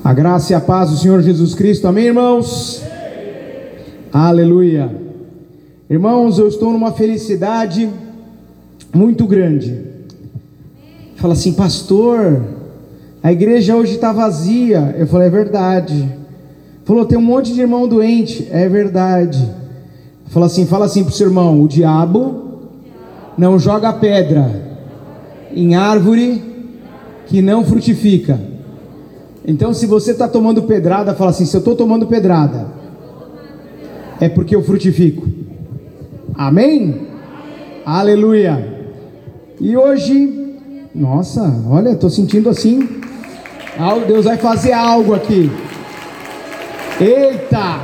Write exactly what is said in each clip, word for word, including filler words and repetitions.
A graça e a paz do Senhor Jesus Cristo, amém, irmãos? Aleluia. Irmãos, eu estou numa felicidade muito grande. Fala assim, pastor, a igreja hoje está vazia. Eu falei, é verdade. Falou, tem um monte de irmão doente. É verdade. Fala assim, fala assim para o seu irmão, o diabo não joga pedra em árvore que não frutifica. Então, se você está tomando pedrada, fala assim, se eu estou tomando pedrada, é porque eu frutifico. Amém? Amém? Aleluia. E hoje, nossa, olha, estou sentindo assim, Deus vai fazer algo aqui. Eita,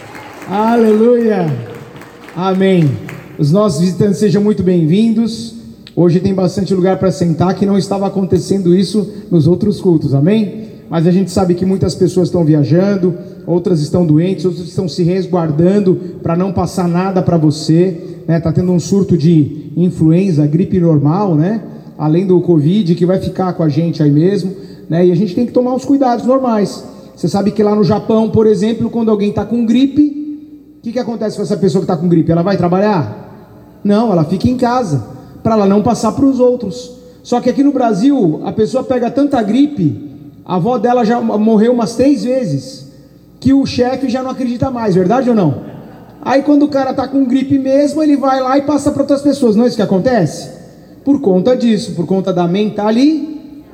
aleluia, amém. Os nossos visitantes sejam muito bem-vindos. Hoje tem bastante lugar para sentar, que não estava acontecendo isso nos outros cultos, amém? Mas a gente sabe que muitas pessoas estão viajando, outras estão doentes, outras estão se resguardando para não passar nada para você, né? Está tendo um surto de influenza, gripe normal, né? Além do Covid, que vai ficar com a gente aí mesmo, né? E a gente tem que tomar os cuidados normais. Você sabe que lá no Japão, por exemplo, quando alguém está com gripe, o que, que acontece com essa pessoa que está com gripe? Ela vai trabalhar? Não, ela fica em casa, para ela não passar para os outros. Só que aqui no Brasil, a pessoa pega tanta gripe, a avó dela já morreu umas três vezes, que o chefe já não acredita mais, verdade ou não? Aí quando o cara está com gripe mesmo, ele vai lá e passa para outras pessoas. Não é isso que acontece? Por conta disso, por conta da mentalidade.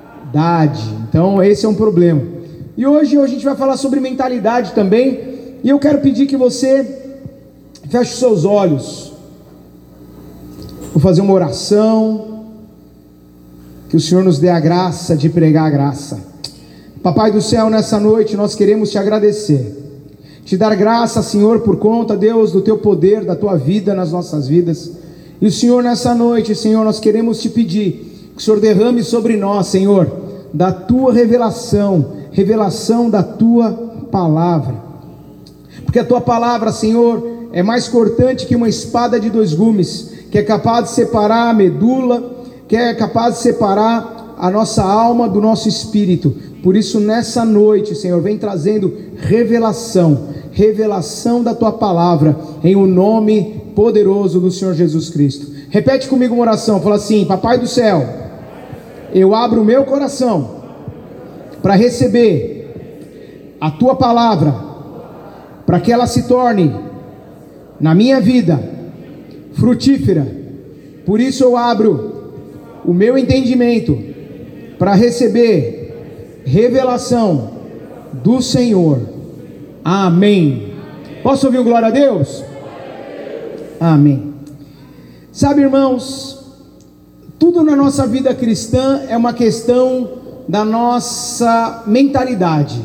Então esse é um problema. E hoje a gente vai falar sobre mentalidade também. E eu quero pedir que você feche os seus olhos. Vou fazer uma oração, que o Senhor nos dê a graça de pregar a graça. Papai do céu, nessa noite nós queremos te agradecer, te dar graça, Senhor, por conta, Deus, do teu poder, da tua vida nas nossas vidas. E o Senhor, nessa noite, Senhor, nós queremos te pedir que o Senhor derrame sobre nós, Senhor, da tua revelação, revelação da tua palavra, porque a tua palavra, Senhor, é mais cortante que uma espada de dois gumes, que é capaz de separar a medula, que é capaz de separar a nossa alma do nosso espírito. Por isso nessa noite, Senhor, vem trazendo revelação, revelação da tua palavra, em o nome poderoso do Senhor Jesus Cristo. Repete comigo uma oração, fala assim, Papai do céu, eu abro o meu coração para receber a tua palavra, para que ela se torne na minha vida frutífera. Por isso eu abro o meu entendimento para receber revelação do Senhor. Amém. Posso ouvir um glória a Deus? Amém. Sabe, irmãos, tudo na nossa vida cristã é uma questão da nossa mentalidade.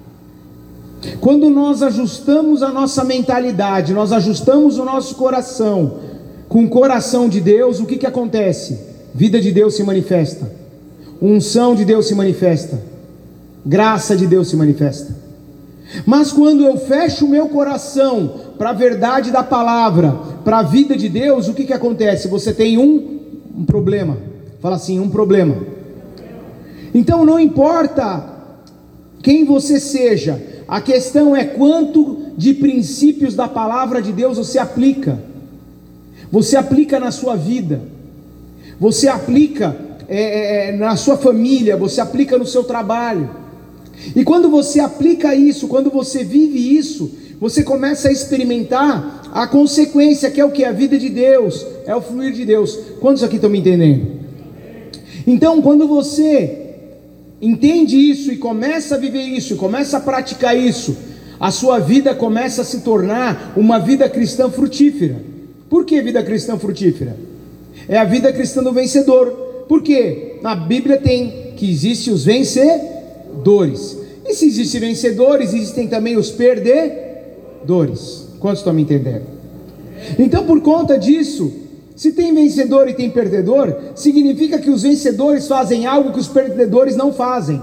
Quando nós ajustamos a nossa mentalidade, nós ajustamos o nosso coração com o coração de Deus, o que que acontece? Vida de Deus se manifesta, unção de Deus se manifesta, graça de Deus se manifesta. Mas quando eu fecho o meu coração para a verdade da palavra, para a vida de Deus, o que que acontece? Você tem um, um problema. Fala assim, um problema. Então não importa quem você seja, a questão é quanto de princípios da palavra de Deus você aplica. Você aplica na sua vida, você aplica é, é, na sua família, você aplica no seu trabalho. E quando você aplica isso, quando você vive isso, você começa a experimentar a consequência, que é o que? A vida de Deus, é o fluir de Deus. Quantos aqui estão me entendendo? Então quando você entende isso e começa a viver isso, e começa a praticar isso, a sua vida começa a se tornar uma vida cristã frutífera. Por que vida cristã frutífera? É a vida cristã do vencedor. Por quê? Na Bíblia tem que existem os vencedores. E se existem vencedores, existem também os perdedores. Quantos estão me entendendo? Então por conta disso, se tem vencedor e tem perdedor, significa que os vencedores fazem algo que os perdedores não fazem.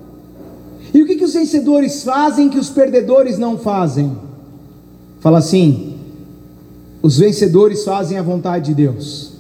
E o que que os vencedores fazem que os perdedores não fazem? Fala assim, os vencedores fazem a vontade de Deus.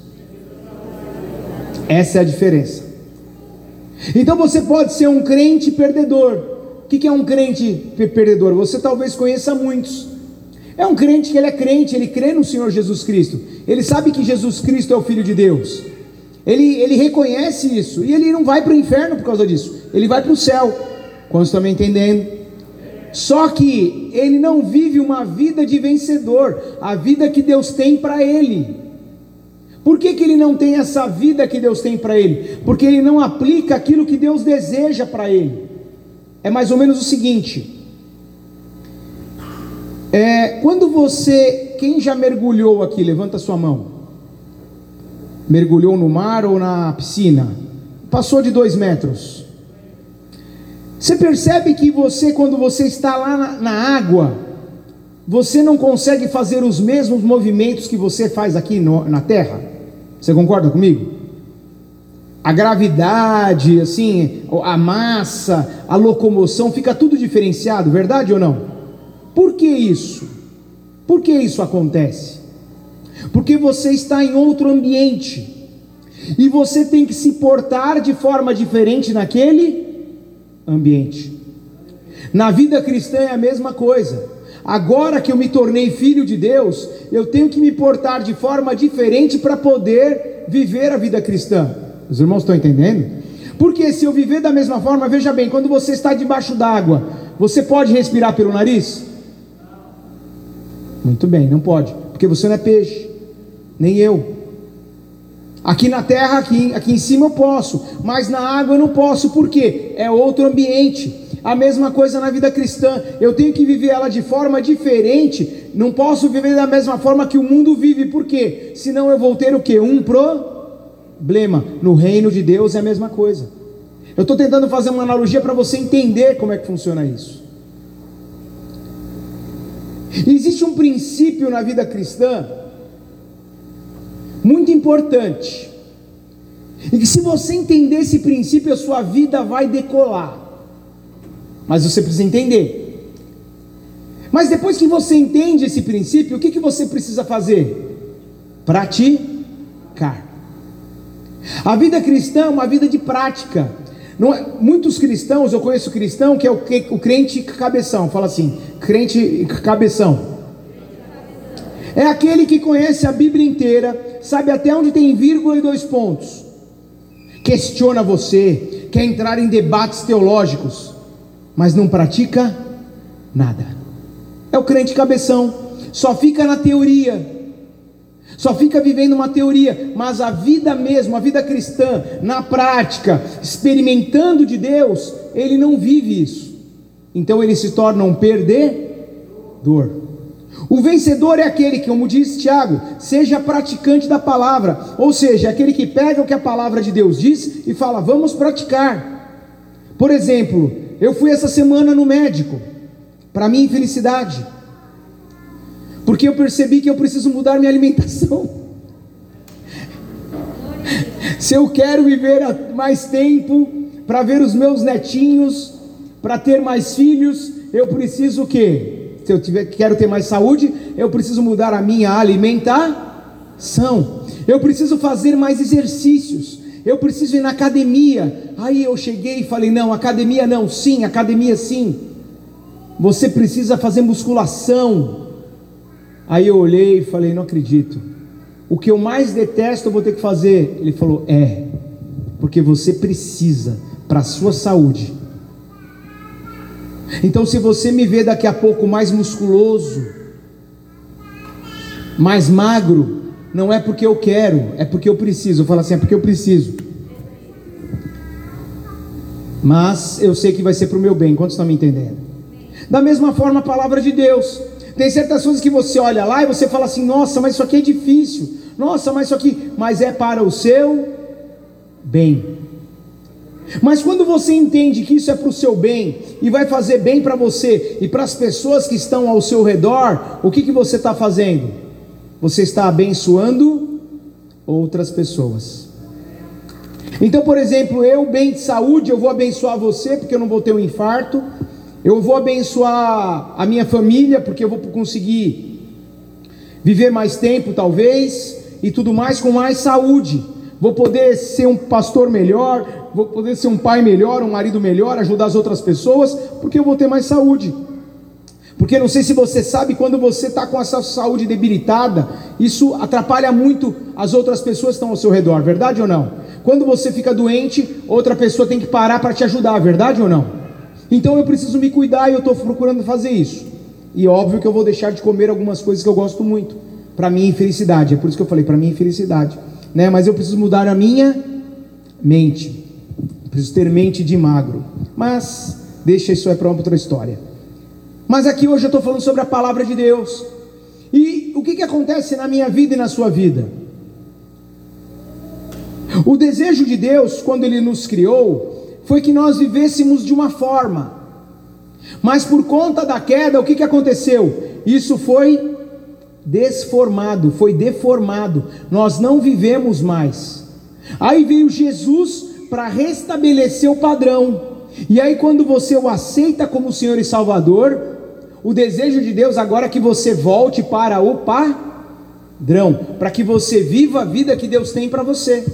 Essa é a diferença. Então você pode ser um crente perdedor, que, que é um crente perdedor? Você talvez conheça muitos. É um crente que ele é crente, ele crê no Senhor Jesus Cristo, ele sabe que Jesus Cristo é o Filho de Deus, ele, ele reconhece isso, e ele não vai para o inferno por causa disso, ele vai para o céu. Quantos estão me entendendo? Só que ele não vive uma vida de vencedor, a vida que Deus tem para ele. Por que que ele não tem essa vida que Deus tem para ele? Porque ele não aplica aquilo que Deus deseja para ele. É mais ou menos o seguinte: é, quando você, quem já mergulhou aqui, levanta sua mão. Mergulhou no mar ou na piscina? Passou de dois metros. Você percebe que você, quando você está lá na, na água, você não consegue fazer os mesmos movimentos que você faz aqui no, na terra? Você concorda comigo? A gravidade, assim, a massa, a locomoção, fica tudo diferenciado, verdade ou não? Por que isso? Por que isso acontece? Porque você está em outro ambiente, e você tem que se portar de forma diferente naquele ambiente. Na vida cristã é a mesma coisa. Agora que eu me tornei filho de Deus, eu tenho que me portar de forma diferente para poder viver a vida cristã. Os irmãos estão entendendo? Porque se eu viver da mesma forma, veja bem, quando você está debaixo d'água, você pode respirar pelo nariz? Muito bem, não pode, porque você não é peixe, nem eu. Aqui na terra, aqui, aqui em cima eu posso, mas na água eu não posso. Por quê? É outro ambiente. A mesma coisa na vida cristã, eu tenho que viver ela de forma diferente. Não posso viver da mesma forma que o mundo vive. Por quê? Senão eu vou ter o quê? Um problema. No reino de Deus é a mesma coisa. Eu estou tentando fazer uma analogia para você entender como é que funciona isso. Existe um princípio na vida cristã muito importante, e que se você entender esse princípio, a sua vida vai decolar. Mas você precisa entender. Mas depois que você entende esse princípio, o que, que você precisa fazer? Praticar. A vida cristã é uma vida de prática. Não é, muitos cristãos, eu conheço cristão que é o, o crente cabeção, fala assim, crente cabeção. É aquele que conhece a Bíblia inteira, sabe até onde tem vírgula e dois pontos, questiona você, quer entrar em debates teológicos, mas não pratica nada. É o crente cabeção, só fica na teoria, só fica vivendo uma teoria, mas a vida mesmo, a vida cristã, na prática, experimentando de Deus, ele não vive isso. Então ele se torna um perdedor. O vencedor é aquele que, como diz Tiago, seja praticante da palavra, ou seja, aquele que pega o que a palavra de Deus diz e fala, vamos praticar. Por exemplo, eu fui essa semana no médico, para minha infelicidade, porque eu percebi que eu preciso mudar minha alimentação. Se eu quero viver mais tempo, para ver os meus netinhos, para ter mais filhos, eu preciso o quê? Se eu tiver, quero ter mais saúde, eu preciso mudar a minha alimentação, eu preciso fazer mais exercícios, eu preciso ir na academia. Aí eu cheguei e falei, não, academia não, sim, academia sim, você precisa fazer musculação. Aí eu olhei e falei, não acredito, o que eu mais detesto eu vou ter que fazer. Ele falou, é, porque você precisa, para a sua saúde. Então se você me vê daqui a pouco mais musculoso, mais magro, não é porque eu quero, é porque eu preciso. Eu falo assim, é porque eu preciso, mas eu sei que vai ser para o meu bem. Quantos estão me entendendo? Da mesma forma a palavra de Deus, tem certas coisas que você olha lá e você fala assim, nossa, mas isso aqui é difícil, nossa, mas isso aqui, mas é para o seu bem. Mas quando você entende que isso é para o seu bem, e vai fazer bem para você, e para as pessoas que estão ao seu redor, o que, que você está fazendo? Você está abençoando outras pessoas. Então, por exemplo, eu bem de saúde, eu vou abençoar você, porque eu não vou ter um infarto. Eu vou abençoar a minha família, porque eu vou conseguir viver mais tempo talvez, e tudo mais com mais saúde. vou poder ser um pastor melhor, vou poder ser um pai melhor, um marido melhor, ajudar as outras pessoas, porque eu vou ter mais saúde. Porque não sei se você sabe, quando você está com essa saúde debilitada, isso atrapalha muito as outras pessoas que estão ao seu redor, verdade ou não? Quando você fica doente, outra pessoa tem que parar para te ajudar, verdade ou não? Então eu preciso me cuidar e eu estou procurando fazer isso. E óbvio que eu vou deixar de comer algumas coisas que eu gosto muito, para minha infelicidade. É por isso que eu falei, para minha infelicidade, né? Mas eu preciso mudar a minha mente, eu preciso ter mente de magro. Mas deixa, isso é para outra história. Mas aqui hoje eu estou falando sobre a palavra de Deus. E o que, que acontece na minha vida e na sua vida? O desejo de Deus, quando Ele nos criou, foi que nós vivêssemos de uma forma. Mas por conta da queda, o que, que aconteceu? Isso foi desformado, foi deformado. Nós não vivemos mais. Aí veio Jesus para restabelecer o padrão. E aí quando você o aceita como Senhor e Salvador, o desejo de Deus agora é que você volte para o padrão, para que você viva a vida que Deus tem para você.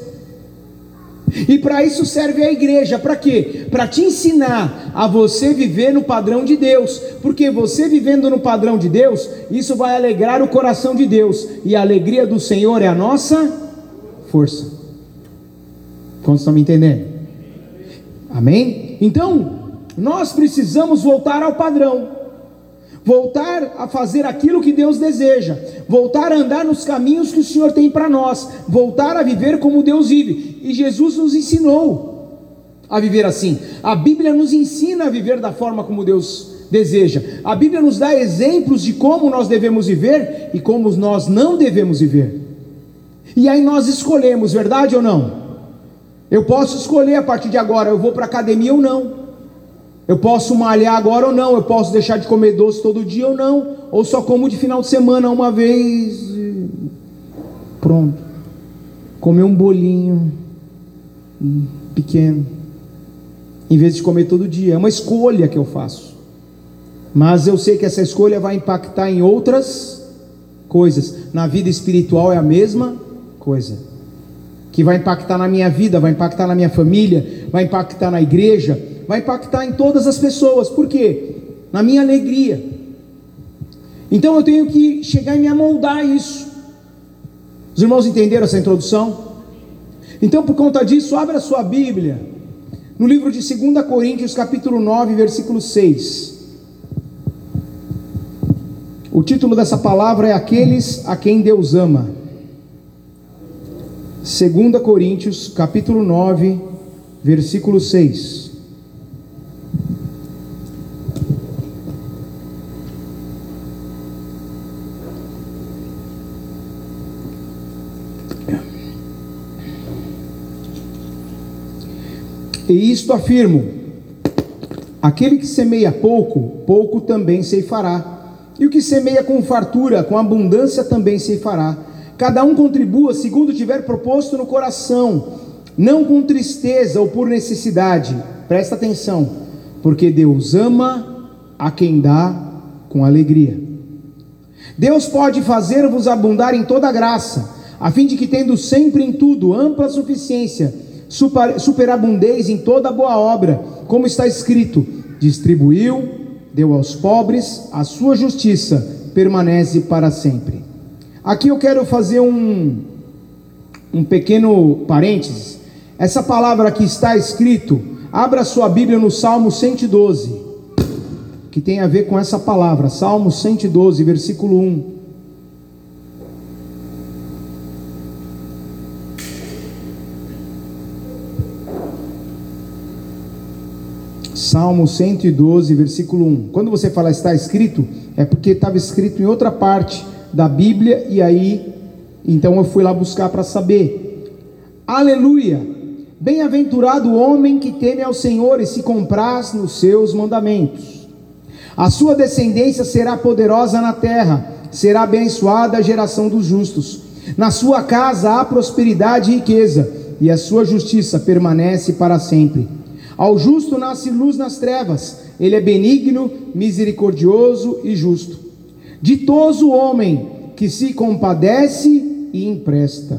E para isso serve a igreja, para quê? Para te ensinar a você viver no padrão de Deus, porque você vivendo no padrão de Deus, isso vai alegrar o coração de Deus, e a alegria do Senhor é a nossa força. Quantos estão me entendendo? Amém? Então, nós precisamos voltar ao padrão, voltar a fazer aquilo que Deus deseja, voltar a andar nos caminhos que o Senhor tem para nós, voltar a viver como Deus vive. E Jesus nos ensinou a viver assim. A Bíblia nos ensina a viver da forma como Deus deseja. A Bíblia nos dá exemplos de como nós devemos viver e como nós não devemos viver. E aí nós escolhemos, verdade ou não? Eu posso escolher a partir de agora, eu vou para a academia ou não. Eu posso malhar agora ou não, eu posso deixar de comer doce todo dia ou não, ou só como de final de semana uma vez, pronto, comer um bolinho pequeno, em vez de comer todo dia. É uma escolha que eu faço, mas eu sei que essa escolha vai impactar em outras coisas. Na vida espiritual é a mesma coisa, que vai impactar na minha vida, vai impactar na minha família, vai impactar na igreja, vai impactar em todas as pessoas. Por quê? Na minha alegria. Então eu tenho que chegar e me amoldar a isso. Os irmãos entenderam essa introdução? Então, por conta disso, abra a sua Bíblia no livro de segunda Coríntios capítulo nove, versículo seis. O título dessa palavra é Aqueles a quem Deus ama. segunda Coríntios capítulo nove, versículo seis. E isto afirmo: aquele que semeia pouco, pouco também ceifará, e o que semeia com fartura, com abundância também ceifará. Cada um contribua segundo tiver proposto no coração, não com tristeza ou por necessidade. Presta atenção, porque Deus ama a quem dá com alegria. Deus pode fazer-vos abundar em toda graça, a fim de que, tendo sempre em tudo ampla suficiência, super, superabundeis em toda boa obra, como está escrito: distribuiu, deu aos pobres, a sua justiça permanece para sempre. Aqui eu quero fazer um, um pequeno parênteses. Essa palavra que está escrito, abra sua Bíblia no Salmo cento e doze, que tem a ver com essa palavra. Salmo cento e doze, versículo um. Salmo cento e doze, versículo um. Quando você fala está escrito, é porque estava escrito em outra parte da Bíblia, e aí, então eu fui lá buscar para saber. Aleluia! Bem-aventurado o homem que teme ao Senhor e se compraz nos seus mandamentos. A sua descendência será poderosa na terra, será abençoada a geração dos justos. Na sua casa há prosperidade e riqueza, e a sua justiça permanece para sempre. Ao justo nasce luz nas trevas, ele é benigno, misericordioso e justo. Ditoso o homem que se compadece e empresta.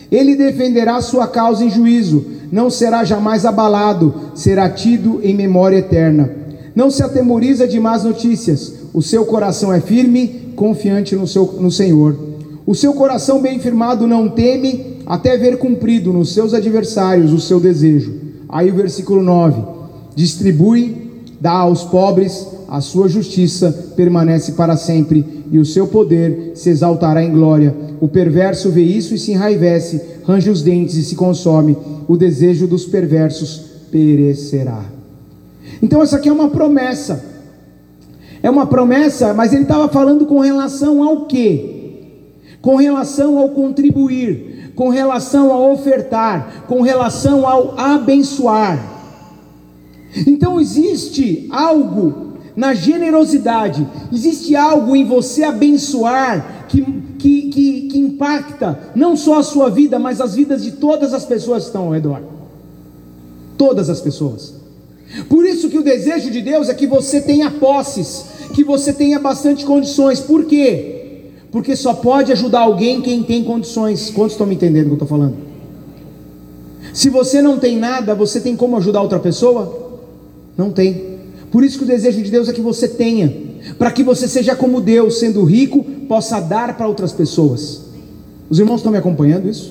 Ele defenderá sua causa em juízo, não será jamais abalado, será tido em memória eterna. Não se atemoriza de más notícias, o seu coração é firme, confiante no, seu, no Senhor. O seu coração bem firmado não teme, até ver cumprido nos seus adversários o seu desejo. Aí o versículo nove, distribui, dá aos pobres, a sua justiça permanece para sempre, e o seu poder se exaltará em glória. O perverso vê isso e se enraivece, range os dentes e se consome. O desejo dos perversos perecerá. Então essa aqui é uma promessa. É uma promessa, mas ele estava falando com relação ao quê? Com relação ao contribuir, com relação ao ofertar, com relação ao abençoar. Então existe algo na generosidade, existe algo em você abençoar que, que, que, que impacta não só a sua vida, mas as vidas de todas as pessoas que estão ao redor. Todas as pessoas. Por isso que o desejo de Deus é que você tenha posses, que você tenha bastante condições. Por quê? Porque só pode ajudar alguém quem tem condições. Quantos estão me entendendo o que eu estou falando? Se você não tem nada, você tem como ajudar outra pessoa? Não tem. Por isso que o desejo de Deus é que você tenha, para que você seja como Deus, sendo rico, possa dar para outras pessoas. Os irmãos estão me acompanhando isso?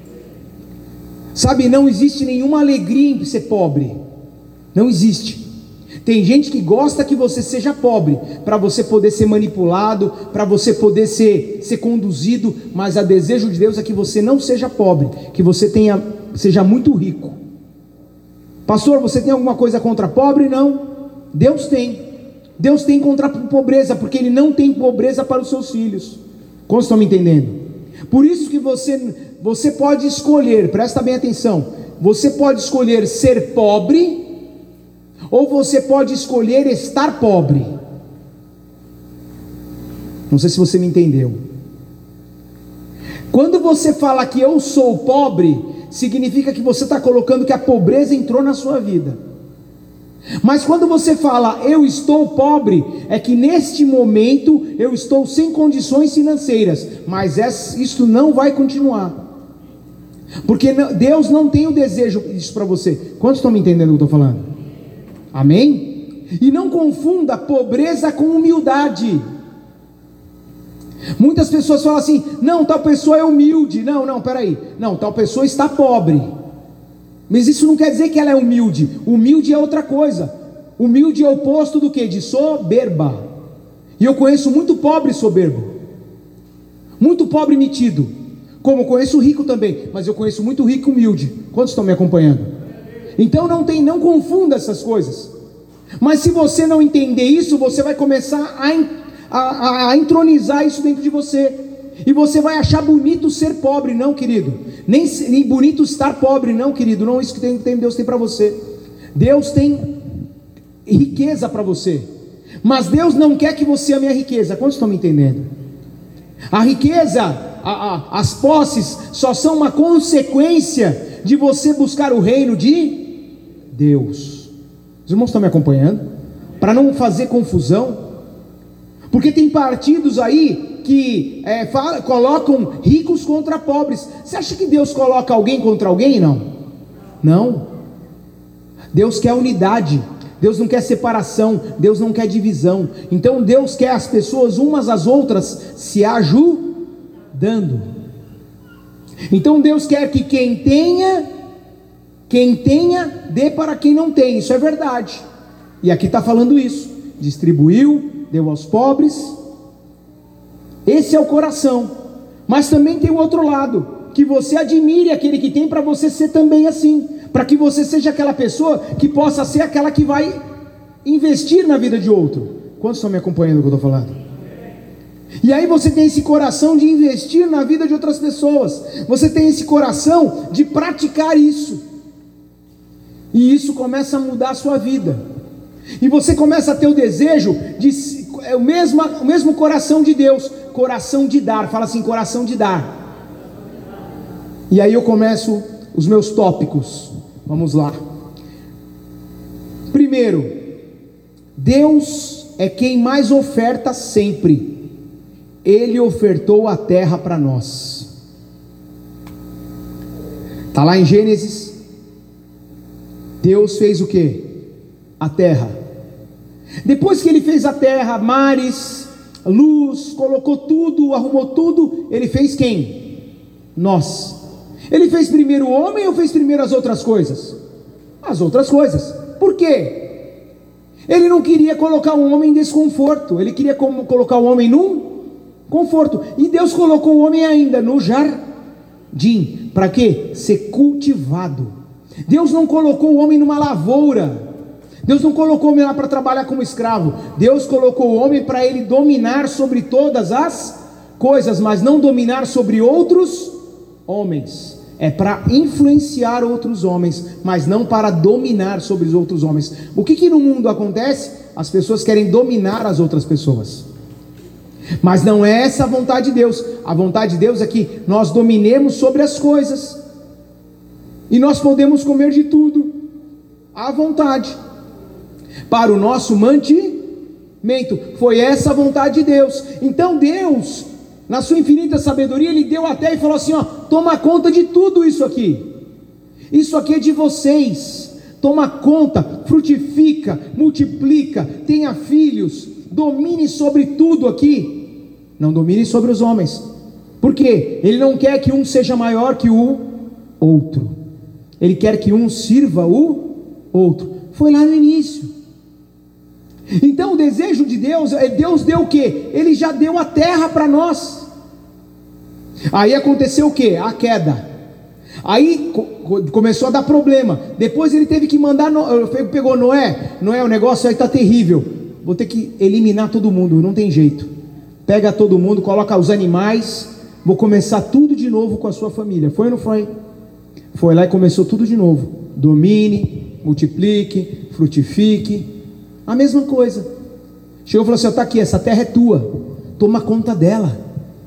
Sabe, não existe nenhuma alegria em ser pobre. Não existe. Tem gente que gosta que você seja pobre, para você poder ser manipulado, para você poder ser, ser conduzido, mas o desejo de Deus é que você não seja pobre, que você tenha, seja muito rico. Pastor, você tem alguma coisa contra pobre? Não. Deus tem. Deus tem contra a pobreza, porque Ele não tem pobreza para os seus filhos. Como estão me entendendo? Por isso que você, você pode escolher, presta bem atenção, você pode escolher ser pobre, ou você pode escolher estar pobre. Não sei se você me entendeu. Quando você fala que eu sou pobre, significa que você está colocando que a pobreza entrou na sua vida. Mas quando você fala eu estou pobre, é que neste momento eu estou sem condições financeiras, mas isso não vai continuar, porque Deus não tem o desejo disso para você. Quantos estão me entendendo o que eu estou falando? Amém? E não confunda pobreza com humildade. Muitas pessoas falam assim, não, tal pessoa é humilde. Não, não, peraí, não, tal pessoa está pobre. Mas isso não quer dizer que ela é humilde. Humilde é outra coisa. Humilde é o oposto do que? De soberba. E eu conheço muito pobre soberbo, muito pobre metido, como eu conheço rico também, mas eu conheço muito rico humilde. Quantos estão me acompanhando? Então não tem, não confunda essas coisas. Mas se você não entender isso, você vai começar a, a, a entronizar isso dentro de você, e você vai achar bonito ser pobre. Não, querido, nem, nem bonito estar pobre, não, querido. Não é isso que tem, tem, Deus tem para você. Deus tem riqueza para você, mas Deus não quer que você ame a riqueza. Quantos estão me entendendo? A riqueza, a, a, as posses só são uma consequência de você buscar o reino de Deus. Os irmãos estão me acompanhando? Para não fazer confusão, porque tem partidos aí que é, fala, colocam ricos contra pobres. Você acha que Deus coloca alguém contra alguém? Não, não. Deus quer unidade, Deus não quer separação, Deus não quer divisão. Então Deus quer as pessoas umas às outras se ajudando. Então Deus quer que quem tenha, quem tenha, dê para quem não tem. Isso é verdade. E aqui está falando isso. Distribuiu, deu aos pobres. Esse é o coração. Mas também tem o outro lado, que você admire aquele que tem, para você ser também assim, para que você seja aquela pessoa que possa ser aquela que vai investir na vida de outro. Quantos estão me acompanhando o que eu estou falando? E aí você tem esse coração de investir na vida de outras pessoas, você tem esse coração de praticar isso, e isso começa a mudar a sua vida, e você começa a ter o desejo de, é o mesmo, o mesmo coração de Deus, coração de dar. Fala assim, coração de dar. E aí eu começo os meus tópicos. Vamos lá. Primeiro, Deus é quem mais oferta sempre. Ele ofertou a terra para nós. Está lá em Gênesis. Deus fez o quê? A terra. Depois que ele fez a terra, mares, luz, colocou tudo, arrumou tudo, ele fez quem? Nós. Ele fez primeiro o homem ou fez primeiro as outras coisas? As outras coisas. Por quê? Ele não queria colocar o homem em desconforto, ele queria como colocar o homem num conforto. E Deus colocou o homem ainda no jardim. Para quê? Ser cultivado. Deus não colocou o homem numa lavoura. Deus não colocou o homem lá para trabalhar como escravo. Deus colocou o homem para ele dominar sobre todas as coisas, mas não dominar sobre outros homens. É para influenciar outros homens, mas não para dominar sobre os outros homens. O que que no mundo acontece? As pessoas querem dominar as outras pessoas, mas não é essa a vontade de Deus. A vontade de Deus é que nós dominemos sobre as coisas, e nós podemos comer de tudo à vontade, para o nosso mantimento. Foi essa a vontade de Deus. Então Deus, na sua infinita sabedoria, ele deu a terra e falou assim, ó, toma conta de tudo isso aqui, isso aqui é de vocês, toma conta, frutifica, multiplica, tenha filhos, domine sobre tudo aqui, não domine sobre os homens, porque ele não quer que um seja maior que o outro, ele quer que um sirva o outro. Foi lá no início. Então o desejo de Deus, Deus deu o que? Ele já deu a terra para nós. Aí aconteceu o que? A queda. Aí começou a dar problema. Depois ele teve que mandar, pegou Noé. Noé, o negócio aí está terrível, vou ter que eliminar todo mundo, não tem jeito. Pega todo mundo, coloca os animais, vou começar tudo de novo com a sua família. Foi ou não foi? Foi lá e começou tudo de novo. Domine, multiplique, frutifique. A mesma coisa. Chegou e falou assim, está aqui, essa terra é tua, toma conta dela,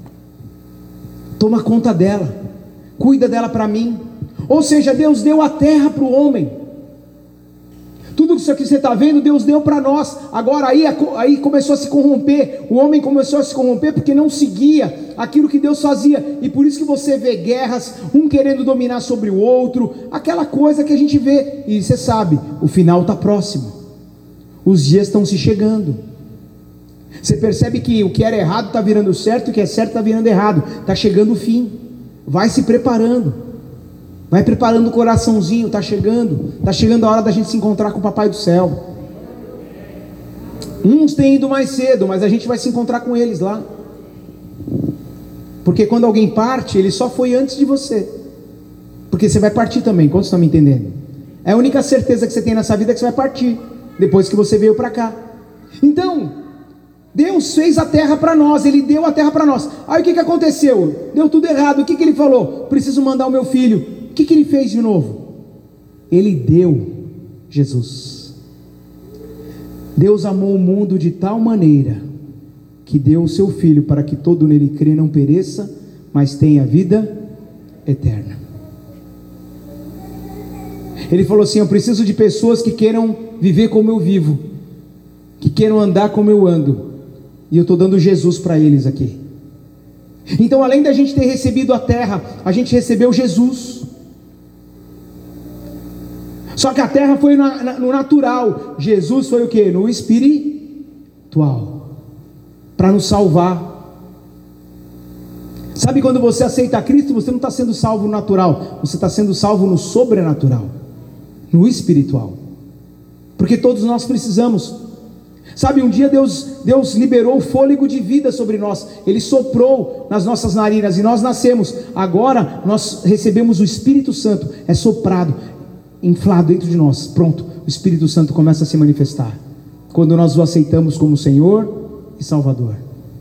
toma conta dela, cuida dela para mim. Ou seja, Deus deu a terra para o homem. Tudo isso que você está vendo, Deus deu para nós. Agora aí, aí começou a se corromper. O homem começou a se corromper porque não seguia aquilo que Deus fazia. E por isso que você vê guerras, um querendo dominar sobre o outro, aquela coisa que a gente vê. E você sabe, o final está próximo. Os dias estão se chegando. Você percebe que o que era errado está virando certo, o que é certo está virando errado. Está chegando o fim. Vai se preparando. Vai preparando o coraçãozinho. Está chegando. Está chegando a hora da gente se encontrar com o Papai do Céu. Uns têm ido mais cedo, mas a gente vai se encontrar com eles lá. Porque quando alguém parte, ele só foi antes de você. Porque você vai partir também. Quantos estão me entendendo? É a única certeza que você tem nessa vida, é que você vai partir depois que você veio para cá. Então Deus fez a terra para nós, ele deu a terra para nós. Aí o que, que aconteceu? Deu tudo errado. O que, que ele falou? Preciso mandar o meu filho. O que, que ele fez de novo? Ele deu Jesus. Deus amou o mundo de tal maneira que deu o seu filho, para que todo nele crê não pereça, mas tenha vida eterna. Ele falou assim, eu preciso de pessoas que queiram viver como eu vivo, que queiram andar como eu ando, e eu estou dando Jesus para eles aqui. Então, além da gente ter recebido a terra, a gente recebeu Jesus. Só que a terra foi no natural, Jesus foi o que? No espiritual, para nos salvar. Sabe, quando você aceita Cristo, você não está sendo salvo no natural, você está sendo salvo no sobrenatural, no espiritual, porque todos nós precisamos. Sabe, um dia Deus, Deus liberou o fôlego de vida sobre nós, Ele soprou nas nossas narinas e nós nascemos. Agora nós recebemos o Espírito Santo, é soprado, inflado dentro de nós. Pronto, o Espírito Santo começa a se manifestar quando nós o aceitamos como Senhor e Salvador.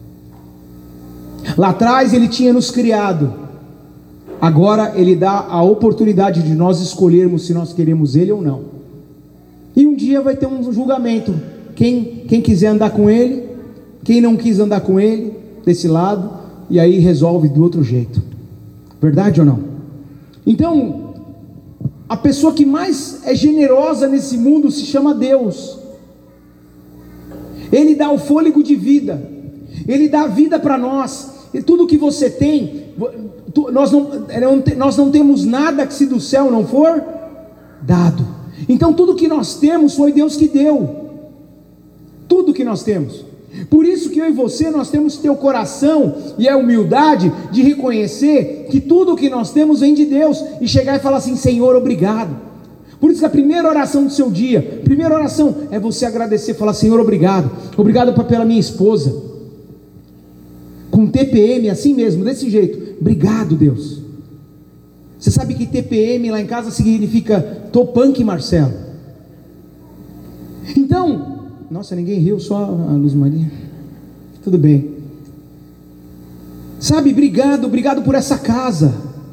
Lá atrás Ele tinha nos criado, agora Ele dá a oportunidade de nós escolhermos se nós queremos Ele ou não. E um dia vai ter um julgamento. Quem, quem quiser andar com Ele, quem não quis andar com Ele, desse lado, e aí resolve do outro jeito. Verdade ou não? Então, a pessoa que mais é generosa nesse mundo se chama Deus. Ele dá o fôlego de vida, Ele dá vida para nós. tudo que você tem, nós não, nós não temos nada que se do céu não for dado. Então tudo que nós temos foi Deus que deu, tudo que nós temos. Por isso que eu e você, nós temos que ter o coração e a humildade de reconhecer que tudo que nós temos vem de Deus, e chegar e falar assim: Senhor, obrigado. Por isso que a primeira oração do seu dia, primeira oração é você agradecer, falar: Senhor, obrigado, obrigado pela minha esposa, com T P M assim mesmo, desse jeito, obrigado Deus. Você sabe que T P M lá em casa significa Topunk Marcelo. Então, nossa, ninguém riu, só a Luz Maria, tudo bem. Sabe, obrigado, obrigado por essa casa,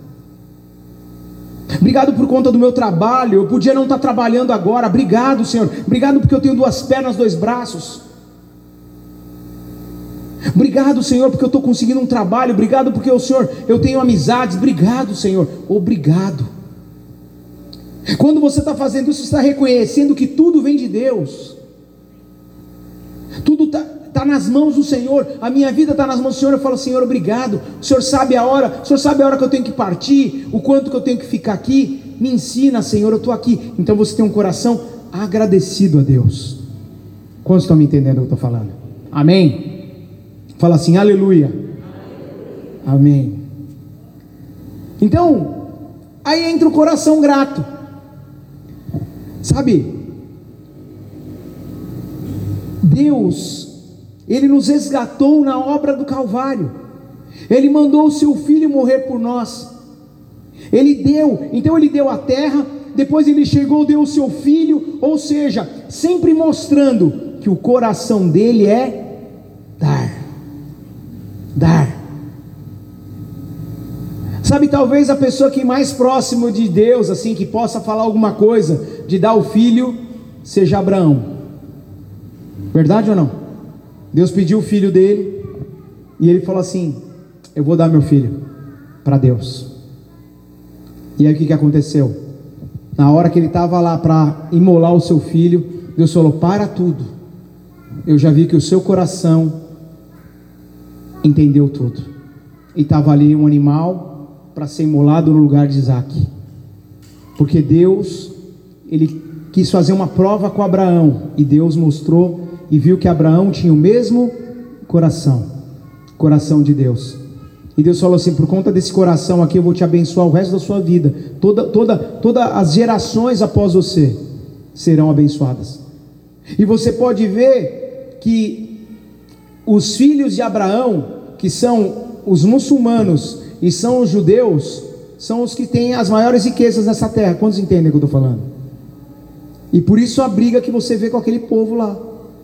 obrigado por conta do meu trabalho. Eu podia não estar trabalhando agora, obrigado Senhor, obrigado porque eu tenho duas pernas, dois braços, obrigado Senhor porque eu estou conseguindo um trabalho, obrigado porque o Senhor, eu tenho amizades, obrigado Senhor, obrigado. Quando você está fazendo isso, você está reconhecendo que tudo vem de Deus, tudo está tá nas mãos do Senhor, a minha vida está nas mãos do Senhor. Eu falo: Senhor, obrigado, o Senhor sabe a hora, o Senhor sabe a hora que eu tenho que partir, o quanto que eu tenho que ficar aqui, me ensina Senhor, eu estou aqui. Então você tem um coração agradecido a Deus. Quantos estão me entendendo o que eu estou falando? Amém? Fala assim: aleluia, amém. Então, aí entra o coração grato, sabe? Deus, Ele nos resgatou na obra do Calvário, Ele mandou o seu Filho morrer por nós, Ele deu, então Ele deu a terra, depois Ele chegou, deu o seu Filho, ou seja, sempre mostrando que o coração dEle é dar, dar. Sabe, talvez a pessoa que mais próximo de Deus, assim, que possa falar alguma coisa de dar o filho, seja Abraão. Verdade ou não? Deus pediu o filho dele, e ele falou assim: eu vou dar meu filho para Deus. E aí o que, que aconteceu? Na hora que ele estava lá para imolar o seu filho, Deus falou: para tudo, eu já vi que o seu coração entendeu tudo. E estava ali um animal para ser imolado no lugar de Isaac, porque Deus, Ele quis fazer uma prova com Abraão, e Deus mostrou e viu que Abraão tinha o mesmo coração, coração de Deus. E Deus falou assim: por conta desse coração aqui, eu vou te abençoar o resto da sua vida, toda, toda, todas as gerações após você serão abençoadas. E você pode ver que os filhos de Abraão, que são os muçulmanos e são os judeus, são os que têm as maiores riquezas nessa terra. Quantos entendem o que eu estou falando? E por isso a briga que você vê com aquele povo lá,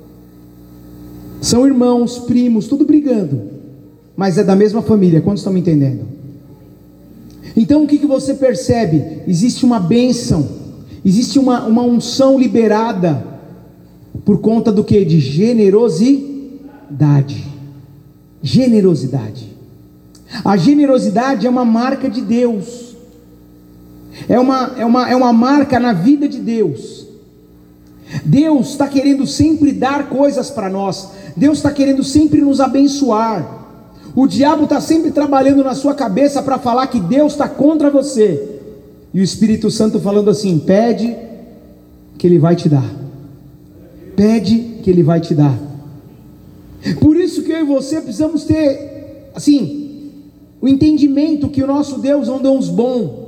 são irmãos, primos, tudo brigando, mas é da mesma família. Quantos estão me entendendo? Então o que, que você percebe? Existe uma bênção, existe uma, uma unção liberada, por conta do que? De generosidade. Generosidade. A generosidade é uma marca de Deus, é uma, é uma, é uma marca na vida de Deus. Deus está querendo sempre dar coisas para nós, Deus está querendo sempre nos abençoar. O diabo está sempre trabalhando na sua cabeça para falar que Deus está contra você, e o Espírito Santo falando assim: pede que Ele vai te dar, pede que Ele vai te dar. Por isso que eu e você precisamos ter, assim, o entendimento que o nosso Deus é um Deus bom.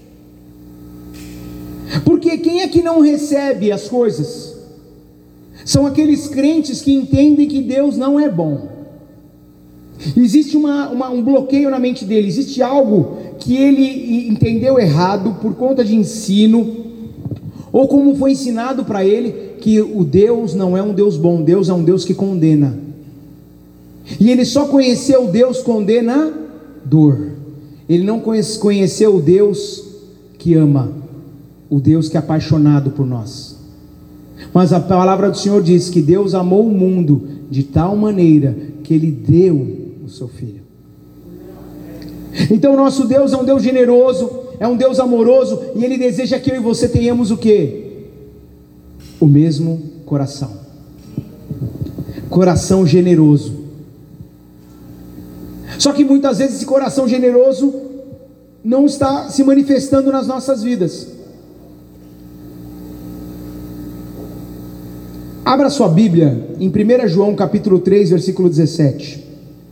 Porque quem é que não recebe as coisas? São aqueles crentes que entendem que Deus não é bom. Existe uma, uma, um bloqueio na mente dele, existe algo que ele entendeu errado por conta de ensino, ou como foi ensinado para ele, que o Deus não é um Deus bom, Deus é um Deus que condena. E ele só conheceu o Deus condenador, ele não conhece, conheceu o Deus que ama, o Deus que é apaixonado por nós. Mas a palavra do Senhor diz que Deus amou o mundo de tal maneira que Ele deu o seu Filho. Então o nosso Deus é um Deus generoso, é um Deus amoroso, e Ele deseja que eu e você tenhamos o quê? O mesmo coração, coração generoso. Só que muitas vezes esse coração generoso não está se manifestando nas nossas vidas. Abra sua Bíblia em primeira João capítulo três, versículo dezessete.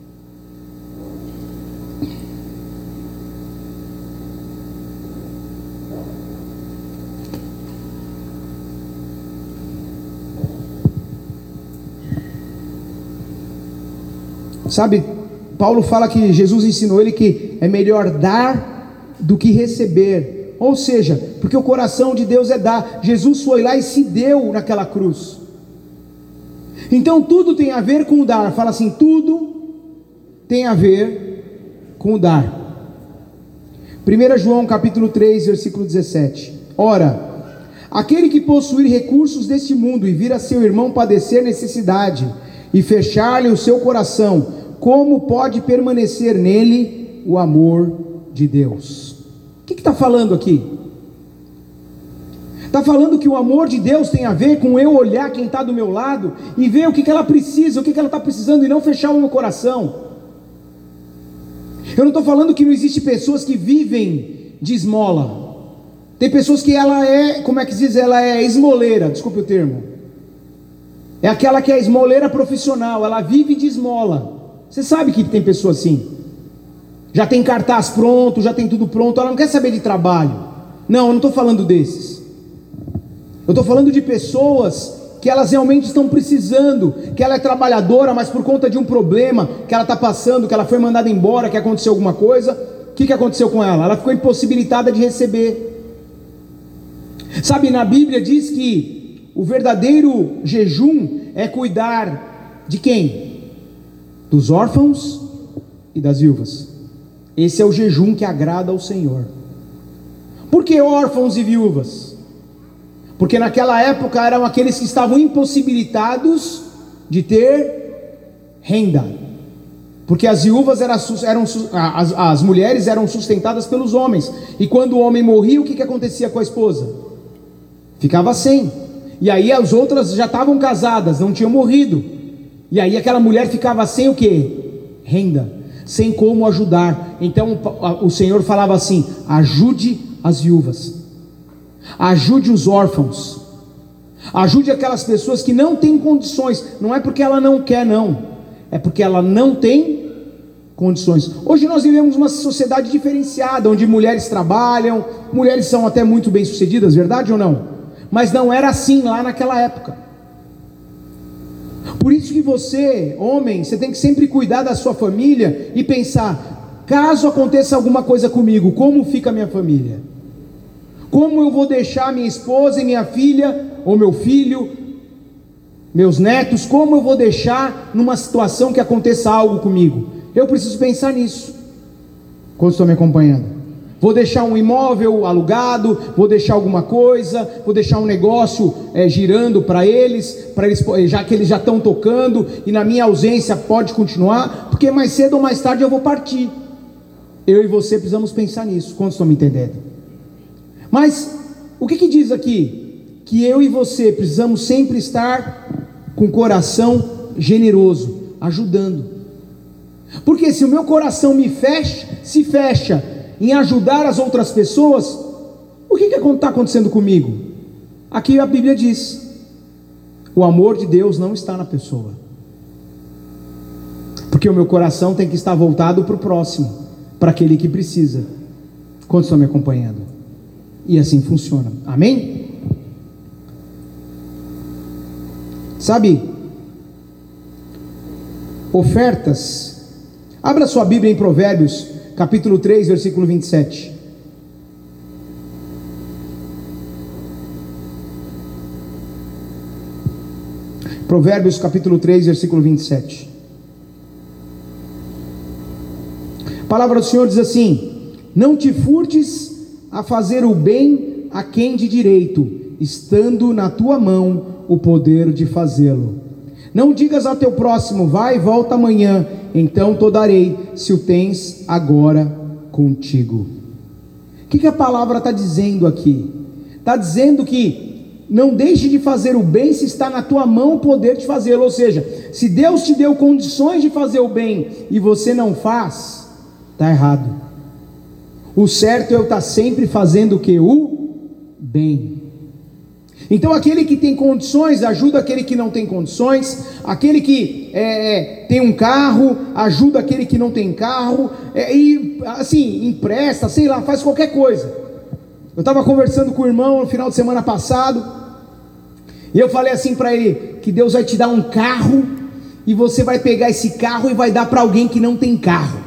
Sabe, Paulo fala que Jesus ensinou ele que é melhor dar do que receber. Ou seja, porque o coração de Deus é dar. Jesus foi lá e se deu naquela cruz. Então tudo tem a ver com o dar. Fala assim, tudo tem a ver com o dar. primeira João capítulo três, versículo dezessete. Ora, aquele que possuir recursos deste mundo e vir a seu irmão padecer necessidade e fechar-lhe o seu coração, como pode permanecer nele o amor de Deus? O que está falando aqui? Está falando que o amor de Deus tem a ver com eu olhar quem está do meu lado e ver o que, que ela precisa, o que, que ela está precisando, e não fechar o meu coração. Eu não estou falando que não existe pessoas que vivem de esmola. Tem pessoas que ela é, como é que se diz, ela é esmoleira, desculpe o termo. É aquela que é esmoleira profissional, ela vive de esmola. Você sabe que tem pessoa assim, já tem cartaz pronto, já tem tudo pronto, ela não quer saber de trabalho. Não, eu não estou falando desses. Eu estou falando de pessoas que elas realmente estão precisando, que ela é trabalhadora, mas por conta de um problema que ela está passando, que ela foi mandada embora, que aconteceu alguma coisa, o que, que aconteceu com ela? Ela ficou impossibilitada de receber. Sabe, na Bíblia diz que o verdadeiro jejum é cuidar de quem? Dos órfãos e das viúvas. Esse é o jejum que agrada ao Senhor. Por que órfãos e viúvas? Porque naquela época eram aqueles que estavam impossibilitados de ter renda, porque as viúvas eram, eram as, as mulheres eram sustentadas pelos homens, e quando o homem morria, o que, que acontecia com a esposa? Ficava sem, e aí as outras já estavam casadas, não tinham morrido, e aí aquela mulher ficava sem o que? Renda, sem como ajudar. Então o Senhor falava assim: ajude as viúvas, ajude os órfãos, ajude aquelas pessoas que não têm condições. Não é porque ela não quer, não, é porque ela não tem condições. Hoje nós vivemos uma sociedade diferenciada, onde mulheres trabalham, mulheres são até muito bem sucedidas, verdade ou não? Mas não era assim lá naquela época. Por isso que você, homem, você tem que sempre cuidar da sua família e pensar: caso aconteça alguma coisa comigo, como fica a minha família? Como eu vou deixar minha esposa e minha filha, ou meu filho, meus netos, como eu vou deixar numa situação que aconteça algo comigo? Eu preciso pensar nisso. Quando estão me acompanhando? Vou deixar um imóvel alugado, vou deixar alguma coisa, vou deixar um negócio é, girando para eles, para eles, já que eles já estão tocando, e na minha ausência pode continuar, porque mais cedo ou mais tarde eu vou partir. Eu e você precisamos pensar nisso. Quantos estão me entendendo? Mas o que que diz aqui? Que eu e você precisamos sempre estar com o coração generoso, ajudando. Porque se o meu coração me fecha, se fecha em ajudar as outras pessoas, o que que está acontecendo comigo? Aqui a Bíblia diz: o amor de Deus não está na pessoa, porque o meu coração tem que estar voltado para o próximo, para aquele que precisa. Quantos estão me acompanhando? E assim funciona, amém? Sabe, ofertas. Abra sua Bíblia em Provérbios capítulo três, versículo vinte e sete. Provérbios capítulo três, versículo vinte e sete. A palavra do Senhor diz assim: não te furtes a fazer o bem a quem de direito, estando na tua mão o poder de fazê-lo. Não digas ao teu próximo: vai e volta amanhã, então te darei, se o tens agora contigo. O que, que a palavra está dizendo aqui? Está dizendo que não deixe de fazer o bem se está na tua mão o poder de fazê-lo. Ou seja, se Deus te deu condições de fazer o bem e você não faz, está errado. O certo é eu estar sempre fazendo o que? O bem. Então aquele que tem condições ajuda aquele que não tem condições, aquele que é, tem um carro ajuda aquele que não tem carro, é, e assim, empresta, sei lá, faz qualquer coisa. Eu estava conversando com o irmão no final de semana passado, e eu falei assim para ele, que Deus vai te dar um carro, e você vai pegar esse carro e vai dar para alguém que não tem carro.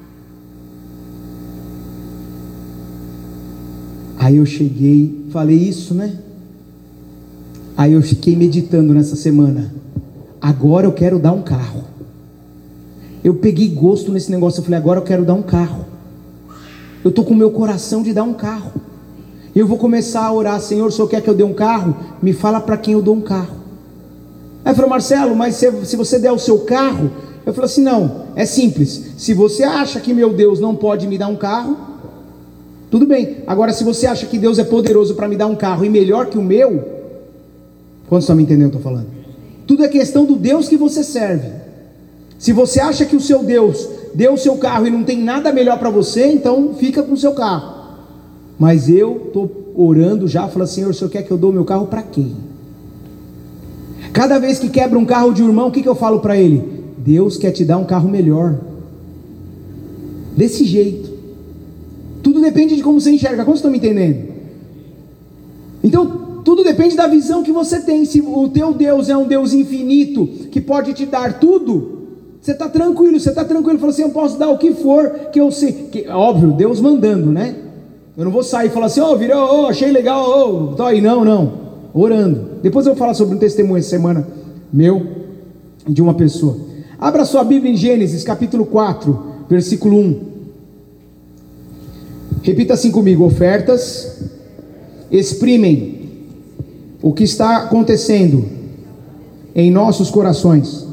Aí eu cheguei, falei isso, né? Aí eu fiquei meditando nessa semana, agora eu quero dar um carro. Eu peguei gosto nesse negócio, eu falei, agora eu quero dar um carro. Eu estou com o meu coração de dar um carro. Eu vou começar a orar, Senhor, o Senhor quer que eu dê um carro? Me fala para quem eu dou um carro. Aí eu falei, Marcelo, mas se, se você der o seu carro, eu falei assim, não, é simples, se você acha que meu Deus não pode me dar um carro, tudo bem. Agora se você acha que Deus é poderoso para me dar um carro e melhor que o meu, quantos estão me entendendo o que eu estou falando? Tudo é questão do Deus que você serve. Se você acha que o seu Deus deu o seu carro e não tem nada melhor para você, então fica com o seu carro. Mas eu estou orando já, falando, Senhor, o Senhor quer que eu dou o meu carro para quem? Cada vez que quebra um carro de um irmão, o que, que eu falo para ele? Deus quer te dar um carro melhor. Desse jeito. Tudo depende de como você enxerga. Como vocês estão me entendendo? Então, tudo depende da visão que você tem. Se o teu Deus é um Deus infinito, que pode te dar tudo, você está tranquilo, você está tranquilo, fala assim, eu posso dar o que for, que eu sei, que, óbvio, Deus mandando, né? Eu não vou sair e falar assim, ó, oh, virou, oh, achei legal, ô, oh, tô aí, não, não, orando. Depois eu vou falar sobre um testemunho essa semana, meu, de uma pessoa. Abra sua Bíblia em Gênesis, capítulo quatro, versículo um. Repita assim comigo, ofertas exprimem o que está acontecendo em nossos corações.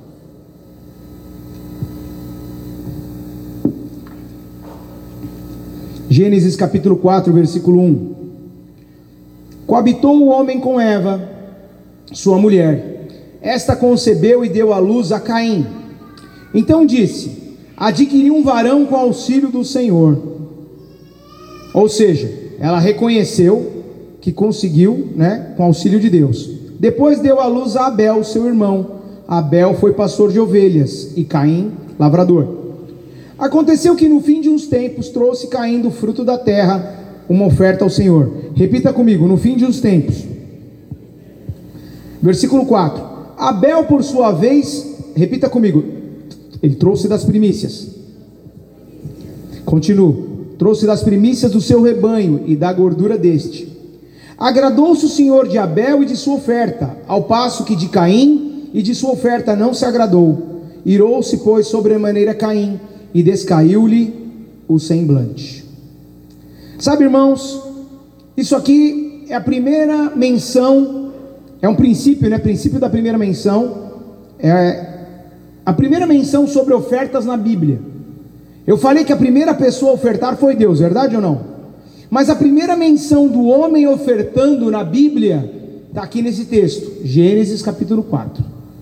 Gênesis capítulo quatro, versículo um. Coabitou o homem com Eva, sua mulher. Esta concebeu e deu à luz a Caim. Então disse, adquiri um varão com auxílio do Senhor. Ou seja, ela reconheceu que conseguiu, né, com auxílio de Deus. Depois deu à luz a Abel, seu irmão. Abel foi pastor de ovelhas e Caim, lavrador. Aconteceu que no fim de uns tempos trouxe Caim do fruto da terra uma oferta ao Senhor. Repita comigo, no fim de uns tempos. Versículo quatro. Abel por sua vez, repita comigo, ele trouxe das primícias. Continuo. Trouxe das primícias do seu rebanho e da gordura deste. Agradou-se o Senhor de Abel e de sua oferta, ao passo que de Caim e de sua oferta não se agradou. Irou-se, pois, sobremaneira Caim, e descaiu-lhe o semblante. Sabe, irmãos, isso aqui é a primeira menção, é um princípio, né? Princípio da primeira menção, é a primeira menção sobre ofertas na Bíblia. Eu falei que a primeira pessoa a ofertar foi Deus, verdade ou não? Mas a primeira menção do homem ofertando na Bíblia está aqui nesse texto, Gênesis capítulo quatro.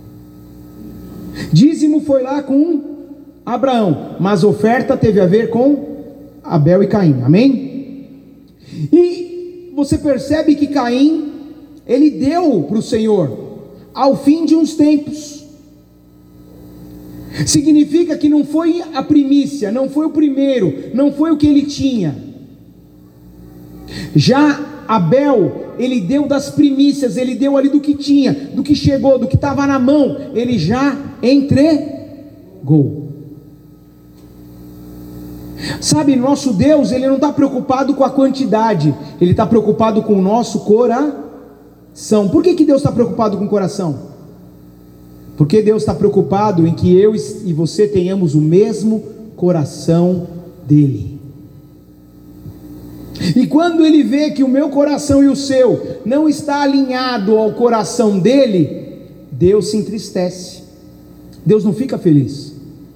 Dízimo foi lá com Abraão, mas oferta teve a ver com Abel e Caim, amém? E você percebe que Caim, ele deu para o Senhor, ao fim de uns tempos. Significa que não foi a primícia, não foi o primeiro, não foi o que ele tinha. Já Abel, ele deu das primícias, ele deu ali do que tinha, do que chegou, do que estava na mão, ele já entregou. Sabe, nosso Deus, ele não está preocupado com a quantidade, ele está preocupado com o nosso coração. Por que que Deus está preocupado com o coração? Porque Deus está preocupado em que eu e você tenhamos o mesmo coração dele. E quando ele vê que o meu coração e o seu não está alinhado ao coração dele, Deus se entristece, Deus não fica feliz.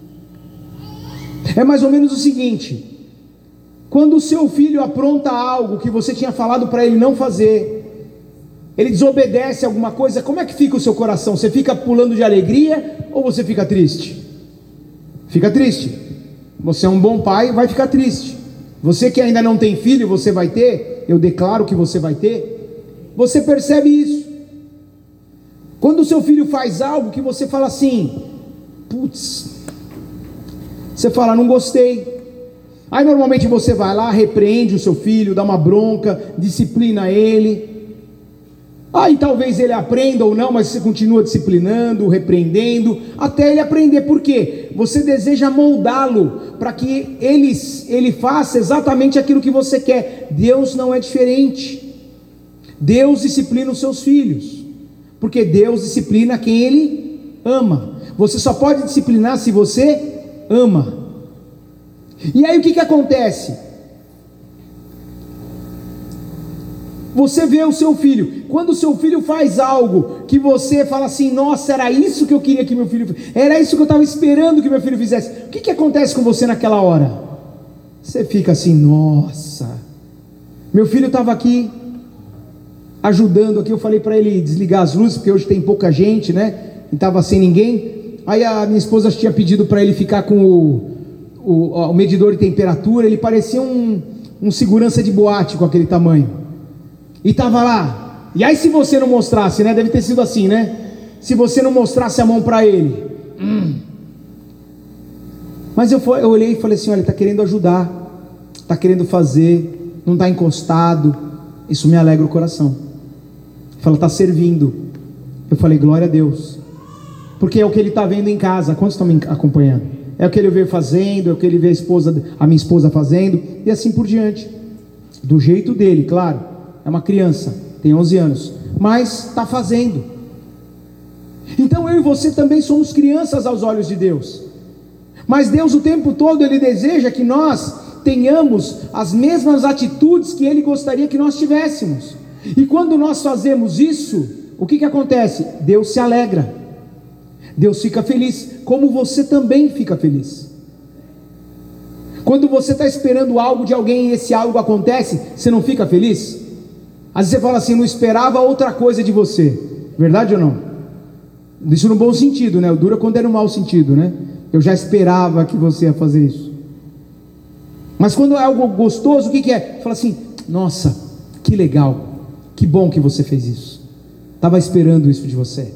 É mais ou menos o seguinte: quando o seu filho apronta algo que você tinha falado para ele não fazer, ele desobedece alguma coisa, como é que fica o seu coração? Você fica pulando de alegria ou você fica triste? Fica triste. Você é um bom pai, vai ficar triste. Você que ainda não tem filho, você vai ter, eu declaro que você vai ter. Você percebe isso. Quando o seu filho faz algo que você fala assim, putz, você fala, não gostei. Aí normalmente você vai lá, repreende o seu filho, dá uma bronca, disciplina ele. Aí talvez ele aprenda ou não, mas você continua disciplinando, repreendendo, até ele aprender. Por quê? Você deseja moldá-lo para que ele, ele faça exatamente aquilo que você quer. Deus não é diferente. Deus disciplina os seus filhos, porque Deus disciplina quem Ele ama. Você só pode disciplinar se você ama. E aí o que que acontece? Você vê o seu filho, quando o seu filho faz algo que você fala assim, nossa, era isso que eu queria que meu filho fizesse, era isso que eu estava esperando que meu filho fizesse. O que que acontece com você naquela hora? Você fica assim, nossa, meu filho estava aqui ajudando aqui, eu falei para ele desligar as luzes, porque hoje tem pouca gente, né, e estava sem ninguém. Aí a minha esposa tinha pedido para ele ficar com o, o, o medidor de temperatura. Ele parecia um, um segurança de boate com aquele tamanho, e estava lá. E aí se você não mostrasse, né, deve ter sido assim, né, se você não mostrasse a mão para ele, hum. mas eu, eu olhei e falei assim, olha, está querendo ajudar, está querendo fazer, não está encostado. Isso me alegra o coração. Fala, está servindo. Eu falei, glória a Deus, porque é o que ele está vendo em casa. Quantos estão me acompanhando? É o que ele vê fazendo, é o que ele vê a, esposa, a minha esposa fazendo, e assim por diante, do jeito dele, claro. É uma criança, tem onze anos, mas está fazendo. Então eu e você também somos crianças aos olhos de Deus, mas Deus o tempo todo Ele deseja que nós tenhamos as mesmas atitudes que Ele gostaria que nós tivéssemos. E quando nós fazemos isso, o que que acontece? Deus se alegra, Deus fica feliz, como você também fica feliz. Quando você está esperando algo de alguém e esse algo acontece, você não fica feliz? Às vezes você fala assim, não esperava outra coisa de você, verdade ou não? Isso no bom sentido, né? O duro é quando é no mau sentido, né? Eu já esperava que você ia fazer isso. Mas quando é algo gostoso, o que que é? Fala assim, nossa, que legal, que bom que você fez isso, estava esperando isso de você.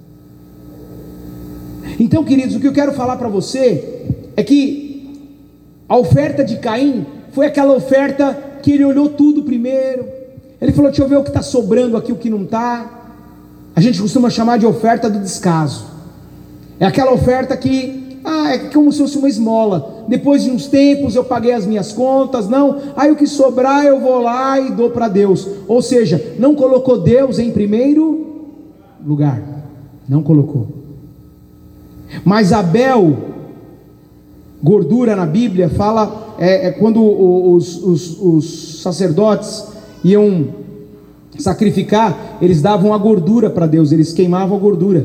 Então, queridos, o que eu quero falar para você é que a oferta de Caim foi aquela oferta que ele olhou tudo primeiro. Ele falou, deixa eu ver o que está sobrando aqui, o que não está. A gente costuma chamar de oferta do descaso. É aquela oferta que, ah, é como se fosse uma esmola. Depois de uns tempos eu paguei as minhas contas, não, aí o que sobrar eu vou lá e dou para Deus. Ou seja, não colocou Deus em primeiro lugar, não colocou. Mas Abel, gordura na Bíblia fala, é, é quando os, os, os sacerdotes iam sacrificar, eles davam a gordura para Deus, eles queimavam a gordura,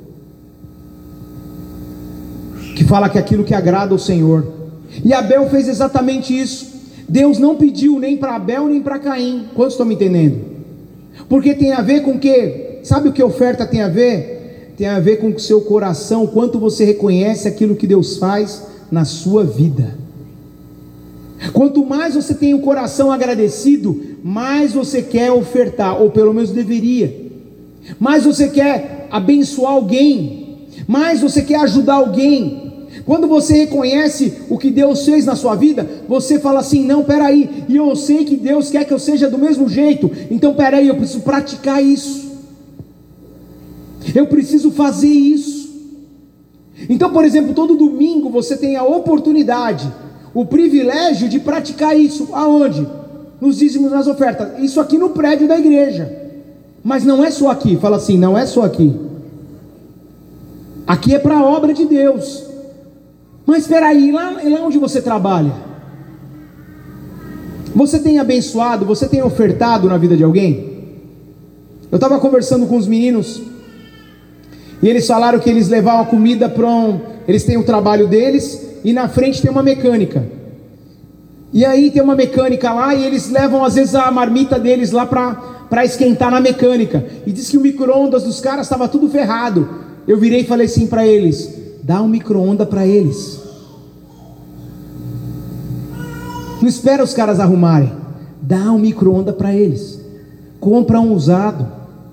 que fala que é aquilo que agrada ao Senhor. E Abel fez exatamente isso. Deus não pediu nem para Abel nem para Caim. Quantos estão me entendendo? Porque tem a ver com que, sabe o que oferta tem a ver? Tem a ver com o seu coração, quanto você reconhece aquilo que Deus faz na sua vida. Quanto mais você tem o coração agradecido, mais você quer ofertar, ou pelo menos deveria. Mais você quer abençoar alguém, mais você quer ajudar alguém. Quando você reconhece o que Deus fez na sua vida, você fala assim, não, peraí, e eu sei que Deus quer que eu seja do mesmo jeito, então peraí, eu preciso praticar isso, eu preciso fazer isso. Então, por exemplo, todo domingo você tem a oportunidade, o privilégio de praticar isso. Aonde? Nos dízimos, nas ofertas. Isso aqui no prédio da igreja. Mas não é só aqui. Fala assim, não é só aqui. Aqui é para a obra de Deus. Mas espera aí, lá, lá onde você trabalha, você tem abençoado, você tem ofertado na vida de alguém? Eu estava conversando com os meninos e eles falaram que eles levavam a comida para um... Eles têm o trabalho deles e na frente tem uma mecânica. E aí tem uma mecânica lá e eles levam às vezes a marmita deles lá para para esquentar na mecânica, e disse que o micro-ondas dos caras estava tudo ferrado. Eu virei e falei assim para eles: dá um micro-ondas para eles, não espera os caras arrumarem, dá um micro-ondas para eles, compra um usado.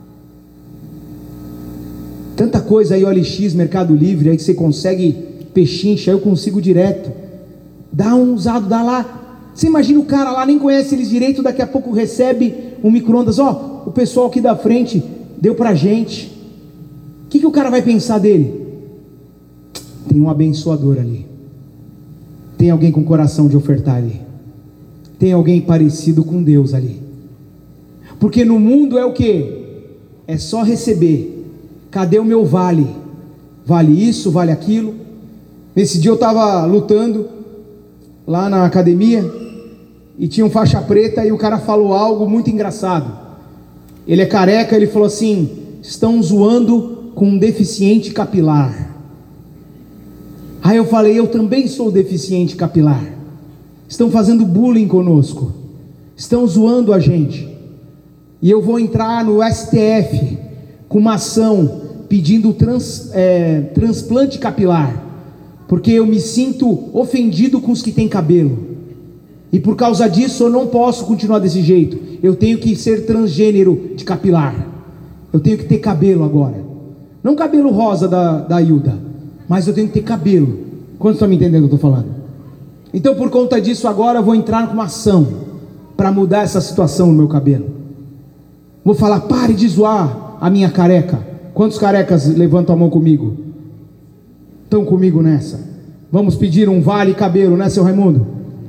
Tanta coisa aí, O L X, Mercado Livre, aí que você consegue pechincha, eu consigo direto. Dá um usado, dá lá. Você imagina o cara lá, nem conhece eles direito, daqui a pouco recebe um micro-ondas. Ó, o pessoal aqui da frente deu pra gente. O que, que o cara vai pensar dele? Tem um abençoador ali, tem alguém com coração de ofertar ali, tem alguém parecido com Deus ali. Porque no mundo é o que? É só receber. Cadê o meu vale? Vale isso, vale aquilo. Nesse dia eu estava lutando lá na academia e tinha um faixa preta, e o cara falou algo muito engraçado. Ele é careca, ele falou assim: estão zoando com um deficiente capilar. Aí eu falei: eu também sou deficiente capilar. Estão fazendo bullying conosco, estão zoando a gente. E eu vou entrar no S T F com uma ação pedindo trans, é, transplante capilar, porque eu me sinto ofendido com os que têm cabelo, e por causa disso eu não posso continuar desse jeito. Eu tenho que ser transgênero de capilar, eu tenho que ter cabelo agora, não cabelo rosa da, da Hilda, mas eu tenho que ter cabelo. Quantos estão me entendendo o que eu estou falando? Então por conta disso agora eu vou entrar com uma ação para mudar essa situação no meu cabelo. Vou falar: pare de zoar a minha careca. Quantos carecas levantam a mão comigo? Estão comigo nessa? Vamos pedir um vale cabelo, né, seu Raimundo?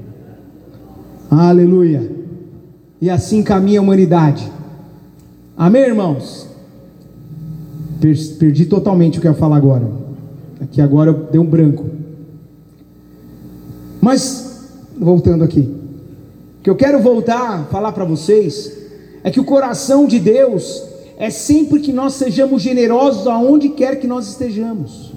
Aleluia. E assim caminha a humanidade. Amém, irmãos? Perdi totalmente o que eu ia falar agora. Aqui agora eu dei um branco. Mas voltando aqui, o que eu quero voltar a falar para vocês é que o coração de Deus é sempre que nós sejamos generosos aonde quer que nós estejamos,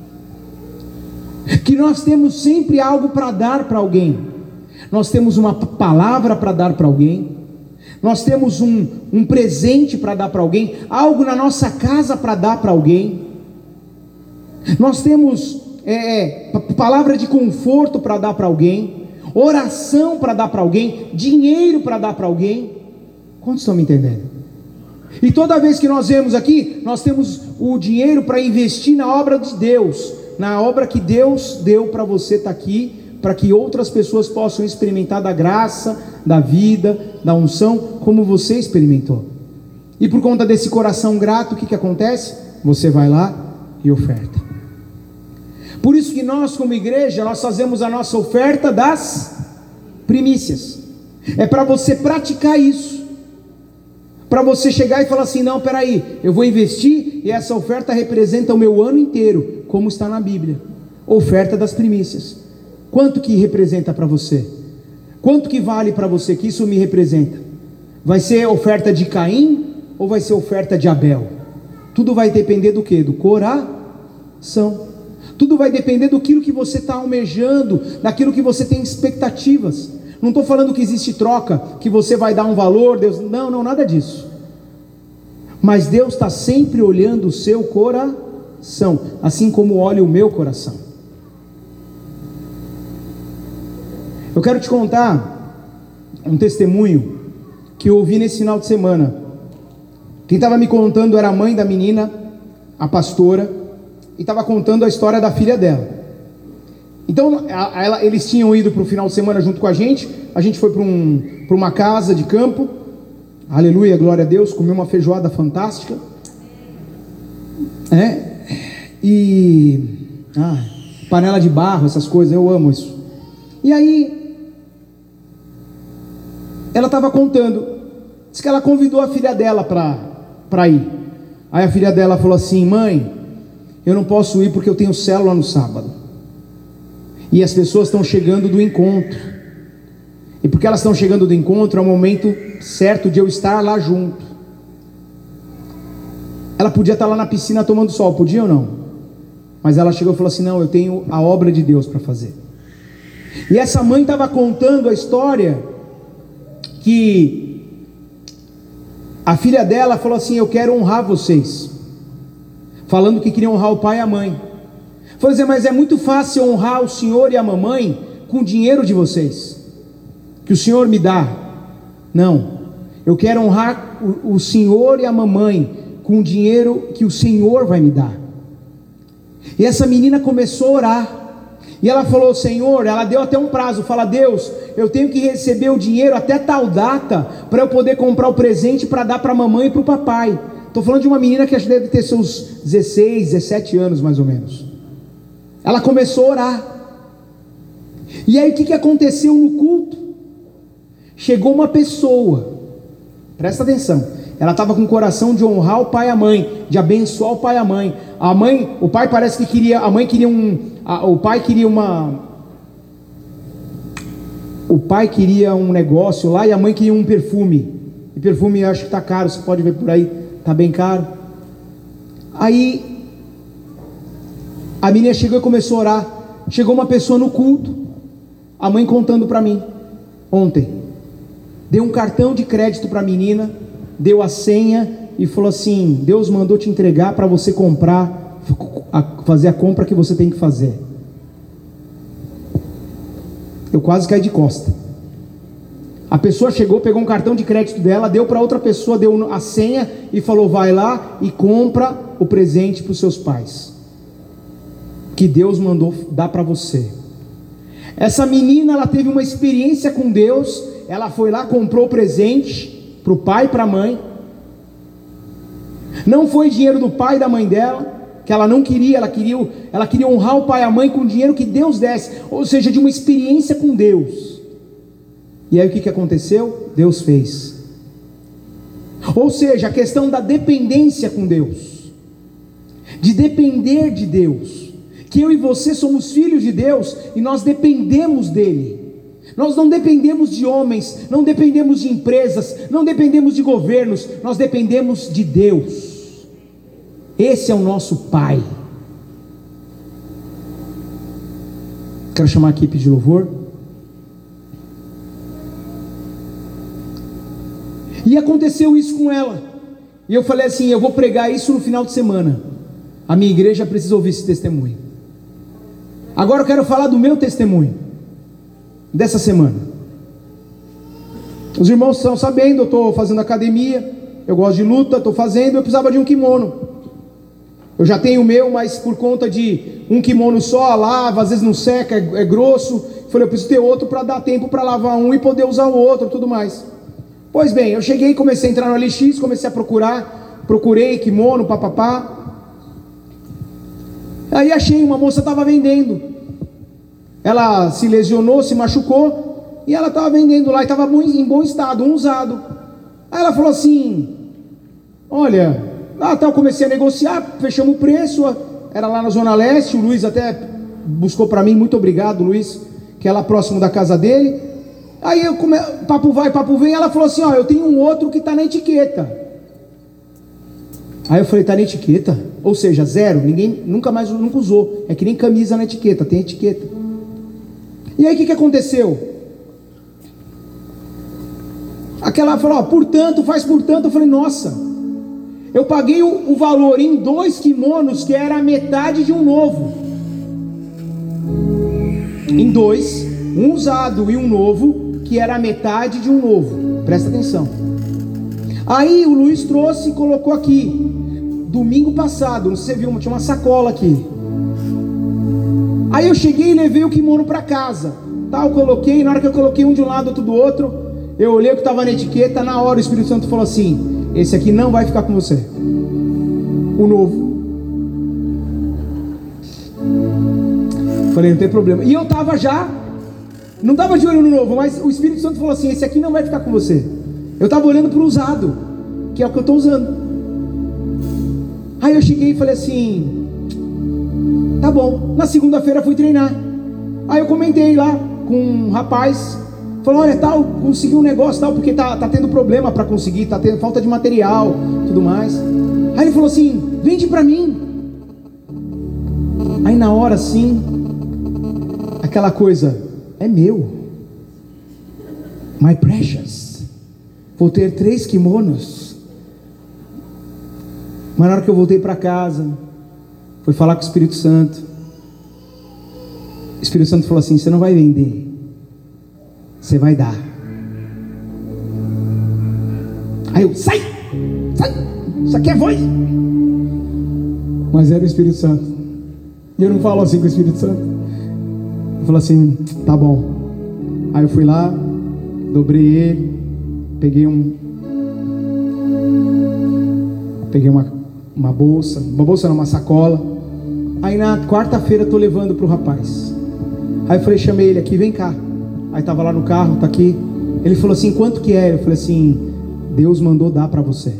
que nós temos sempre algo para dar para alguém. Nós temos uma palavra para dar para alguém, nós temos um, um presente para dar para alguém, algo na nossa casa para dar para alguém, nós temos é, palavra de conforto para dar para alguém, oração para dar para alguém, dinheiro para dar para alguém. Quantos estão me entendendo? E toda vez que nós vemos aqui, nós temos o dinheiro para investir na obra de Deus, na obra que Deus deu para você estar aqui, para que outras pessoas possam experimentar da graça, da vida, da unção, como você experimentou. E por conta desse coração grato, o que, que acontece? Você vai lá e oferta. Por isso que nós, como igreja, nós fazemos a nossa oferta das primícias. É para você praticar isso, para você chegar e falar assim: não, peraí, eu vou investir, e essa oferta representa o meu ano inteiro, como está na Bíblia. Oferta das primícias. Quanto que representa para você? Quanto que vale para você que isso me representa? Vai ser oferta de Caim ou vai ser oferta de Abel? Tudo vai depender do que? Do coração. Tudo vai depender do que você está almejando, daquilo que você tem expectativas. Não estou falando que existe troca, que você vai dar um valor, Deus, não, não, nada disso. Mas Deus está sempre olhando o seu coração, assim como olha o meu coração. Eu quero te contar um testemunho que eu ouvi nesse final de semana. Quem estava me contando era a mãe da menina, a pastora, e estava contando a história da filha dela. Então a, a, ela, eles tinham ido para o final de semana junto com a gente. A gente foi para um, para uma casa de campo, aleluia, glória a Deus, comeu uma feijoada fantástica, é, e ah, panela de barro, essas coisas, eu amo isso. E aí ela estava contando, disse que ela convidou a filha dela para ir. Aí a filha dela falou assim: mãe, eu não posso ir porque eu tenho célula no sábado, e as pessoas estão chegando do encontro, e porque elas estão chegando do encontro, é o momento certo de eu estar lá junto. Ela podia estar lá na piscina tomando sol, podia ou não? Mas ela chegou e falou assim: não, eu tenho a obra de Deus para fazer. E essa mãe estava contando a história que A filha dela falou assim: eu quero honrar vocês, falando que queria honrar o pai e a mãe. Falou assim: mas é muito fácil honrar o senhor e a mamãe com o dinheiro de vocês, que o senhor me dá. Não, eu quero honrar o, o senhor e a mamãe com o dinheiro que o senhor vai me dar. E essa menina começou a orar, e ela falou: Senhor, ela deu até um prazo, fala: Deus, eu tenho que receber o dinheiro até tal data, para eu poder comprar o presente para dar para a mamãe e para o papai. Estou falando de uma menina que acho que deve ter seus dezesseis, dezessete anos mais ou menos. Ela começou a orar, e aí o que, que aconteceu no culto? Chegou uma pessoa, presta atenção, ela estava com o coração de honrar o pai e a mãe, de abençoar o pai e a mãe. A mãe, o pai parece que queria, a mãe queria um, a, o pai queria uma, o pai queria um negócio lá, e a mãe queria um perfume, e perfume eu acho que está caro, você pode ver por aí, está bem caro. Aí, a menina chegou e começou a orar. Chegou uma pessoa no culto, a mãe contando para mim, ontem, deu um cartão de crédito para a menina, deu a senha e falou assim: Deus mandou te entregar para você comprar, fazer a compra que você tem que fazer. Eu quase caí de costa. A pessoa chegou, pegou um cartão de crédito dela, deu para outra pessoa, deu a senha e falou: vai lá e compra o presente para os seus pais, que Deus mandou dar para você. Essa menina, ela teve uma experiência com Deus. Ela foi lá, comprou o presente para o pai e para a mãe. Não foi dinheiro do pai e da mãe dela, que ela não queria, ela queria, ela queria honrar o pai e a mãe com o dinheiro que Deus desse, ou seja, de uma experiência com Deus. E aí o que, que aconteceu? Deus fez. Ou seja, a questão da dependência com Deus, de depender de Deus, que eu e você somos filhos de Deus e nós dependemos dele. Nós não dependemos de homens, não dependemos de empresas, não dependemos de governos, nós dependemos de Deus. Esse é o nosso Pai. Quero chamar a equipe de louvor. E aconteceu isso com ela, e eu falei assim: eu vou pregar isso no final de semana, a minha igreja precisa ouvir esse testemunho. Agora eu quero falar do meu testemunho dessa semana. Os irmãos estão sabendo, eu estou fazendo academia, eu gosto de luta, estou fazendo, eu precisava de um kimono. Eu já tenho o meu, mas por conta de um kimono só, lava, às vezes não seca, é, é grosso. Falei, eu preciso ter outro para dar tempo para lavar um e poder usar o outro, tudo mais. Pois bem, eu cheguei, comecei a entrar no L X, comecei a procurar, procurei kimono, papapá. Aí achei, uma moça estava vendendo. Ela se lesionou, se machucou, e ela estava vendendo lá, e estava em bom estado, um usado. Aí ela falou assim: olha, ah, tá, eu comecei a negociar, fechamos o preço, era lá na Zona Leste, o Luiz até buscou para mim, muito obrigado, Luiz, que é lá próximo da casa dele. Aí eu come... papo vai, papo vem, ela falou assim: ó, eu tenho um outro que está na etiqueta. Aí eu falei: tá na etiqueta? Ou seja, zero, ninguém nunca mais nunca usou, é que nem camisa na etiqueta, tem etiqueta. E aí o que, que aconteceu? Aquela falou: ó, portanto, faz portanto. Eu falei: nossa, eu paguei o, o valor em dois kimonos, que era a metade de um novo. Em dois, um usado e um novo, que era a metade de um novo. Presta atenção. Aí o Luiz trouxe e colocou aqui. Domingo passado, não sei se você viu, tinha uma sacola aqui. Aí eu cheguei e levei o kimono para casa. Tá, eu coloquei, na hora que eu coloquei um de um lado, outro do outro, eu olhei o que estava na etiqueta. Na hora o Espírito Santo falou assim: esse aqui não vai ficar com você. O novo. Falei: não tem problema. E eu estava já, não estava de olho no novo, mas o Espírito Santo falou assim: esse aqui não vai ficar com você. Eu estava olhando para o usado, que é o que eu estou usando. Aí eu cheguei e falei assim: tá bom. Na segunda-feira fui treinar. Aí eu comentei lá com um rapaz, falou: olha, tal, consegui um negócio tal, porque tá, tá tendo problema para conseguir, tá tendo falta de material, tudo mais. Aí ele falou assim: vende para mim. Aí na hora assim, aquela coisa, é meu, my precious, vou ter três kimonos Mas na hora que eu voltei para casa, fui falar com o Espírito Santo. O Espírito Santo falou assim: você não vai vender, você vai dar. Aí eu, sai, sai, isso aqui é voz. Mas era o Espírito Santo. E eu não falo assim com o Espírito Santo. Eu falo assim: tá bom. Aí eu fui lá, dobrei ele, peguei um Peguei uma, uma bolsa, uma bolsa não, uma sacola. Aí na quarta-feira eu tô levando pro rapaz. Aí eu falei, chamei ele aqui, vem cá. Aí tava lá no carro, tá aqui. Ele falou assim, quanto que é? Eu falei assim, Deus mandou dar para você.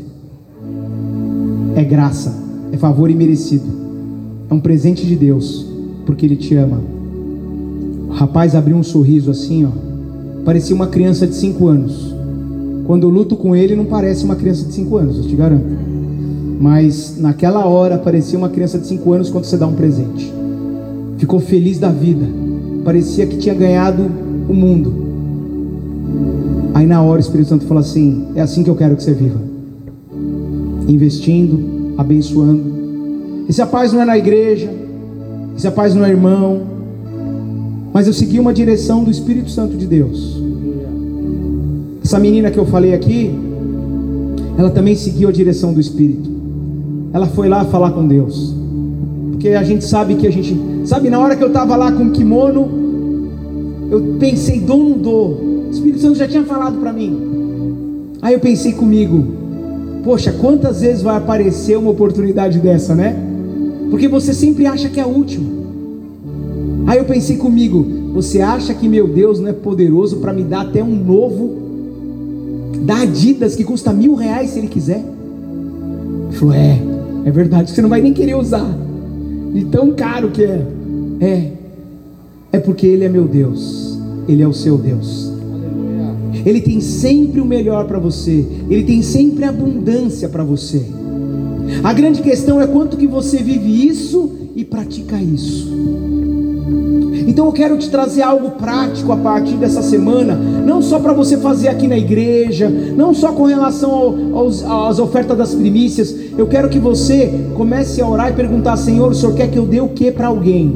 É graça, é favor imerecido. É um presente de Deus, porque Ele te ama. O rapaz abriu um sorriso assim, ó. Parecia uma criança de cinco anos. Quando eu luto com ele, não parece uma criança de cinco anos, eu te garanto. Mas naquela hora parecia uma criança de cinco anos quando você dá um presente. Ficou feliz da vida. Parecia que tinha ganhado o mundo. Aí na hora o Espírito Santo falou assim, é assim que eu quero que você viva. Investindo, abençoando. Esse rapaz não é na igreja, esse rapaz não é irmão, mas eu segui uma direção do Espírito Santo de Deus. Essa menina que eu falei aqui, ela também seguiu a direção do Espírito. Ela foi lá falar com Deus, porque a gente sabe que a gente sabe, na hora que eu estava lá com o kimono, eu pensei, dou ou não dou? O Espírito Santo já tinha falado para mim. Aí eu pensei comigo, poxa, quantas vezes vai aparecer uma oportunidade dessa, né? Porque você sempre acha que é a última. Aí eu pensei comigo, você acha que meu Deus não é poderoso para me dar até um novo da Adidas que custa mil reais se Ele quiser? Ele falou, é, é verdade, você não vai nem querer usar, de tão caro que é. É, é porque Ele é meu Deus, Ele é o seu Deus. Ele tem sempre o melhor para você, Ele tem sempre abundância para você. A grande questão é quanto que você vive isso e pratica isso. Então eu quero te trazer algo prático a partir dessa semana, não só para você fazer aqui na igreja, não só com relação ao, aos, às ofertas das primícias. Eu quero que você comece a orar e perguntar, Senhor, o Senhor quer que eu dê o que para alguém?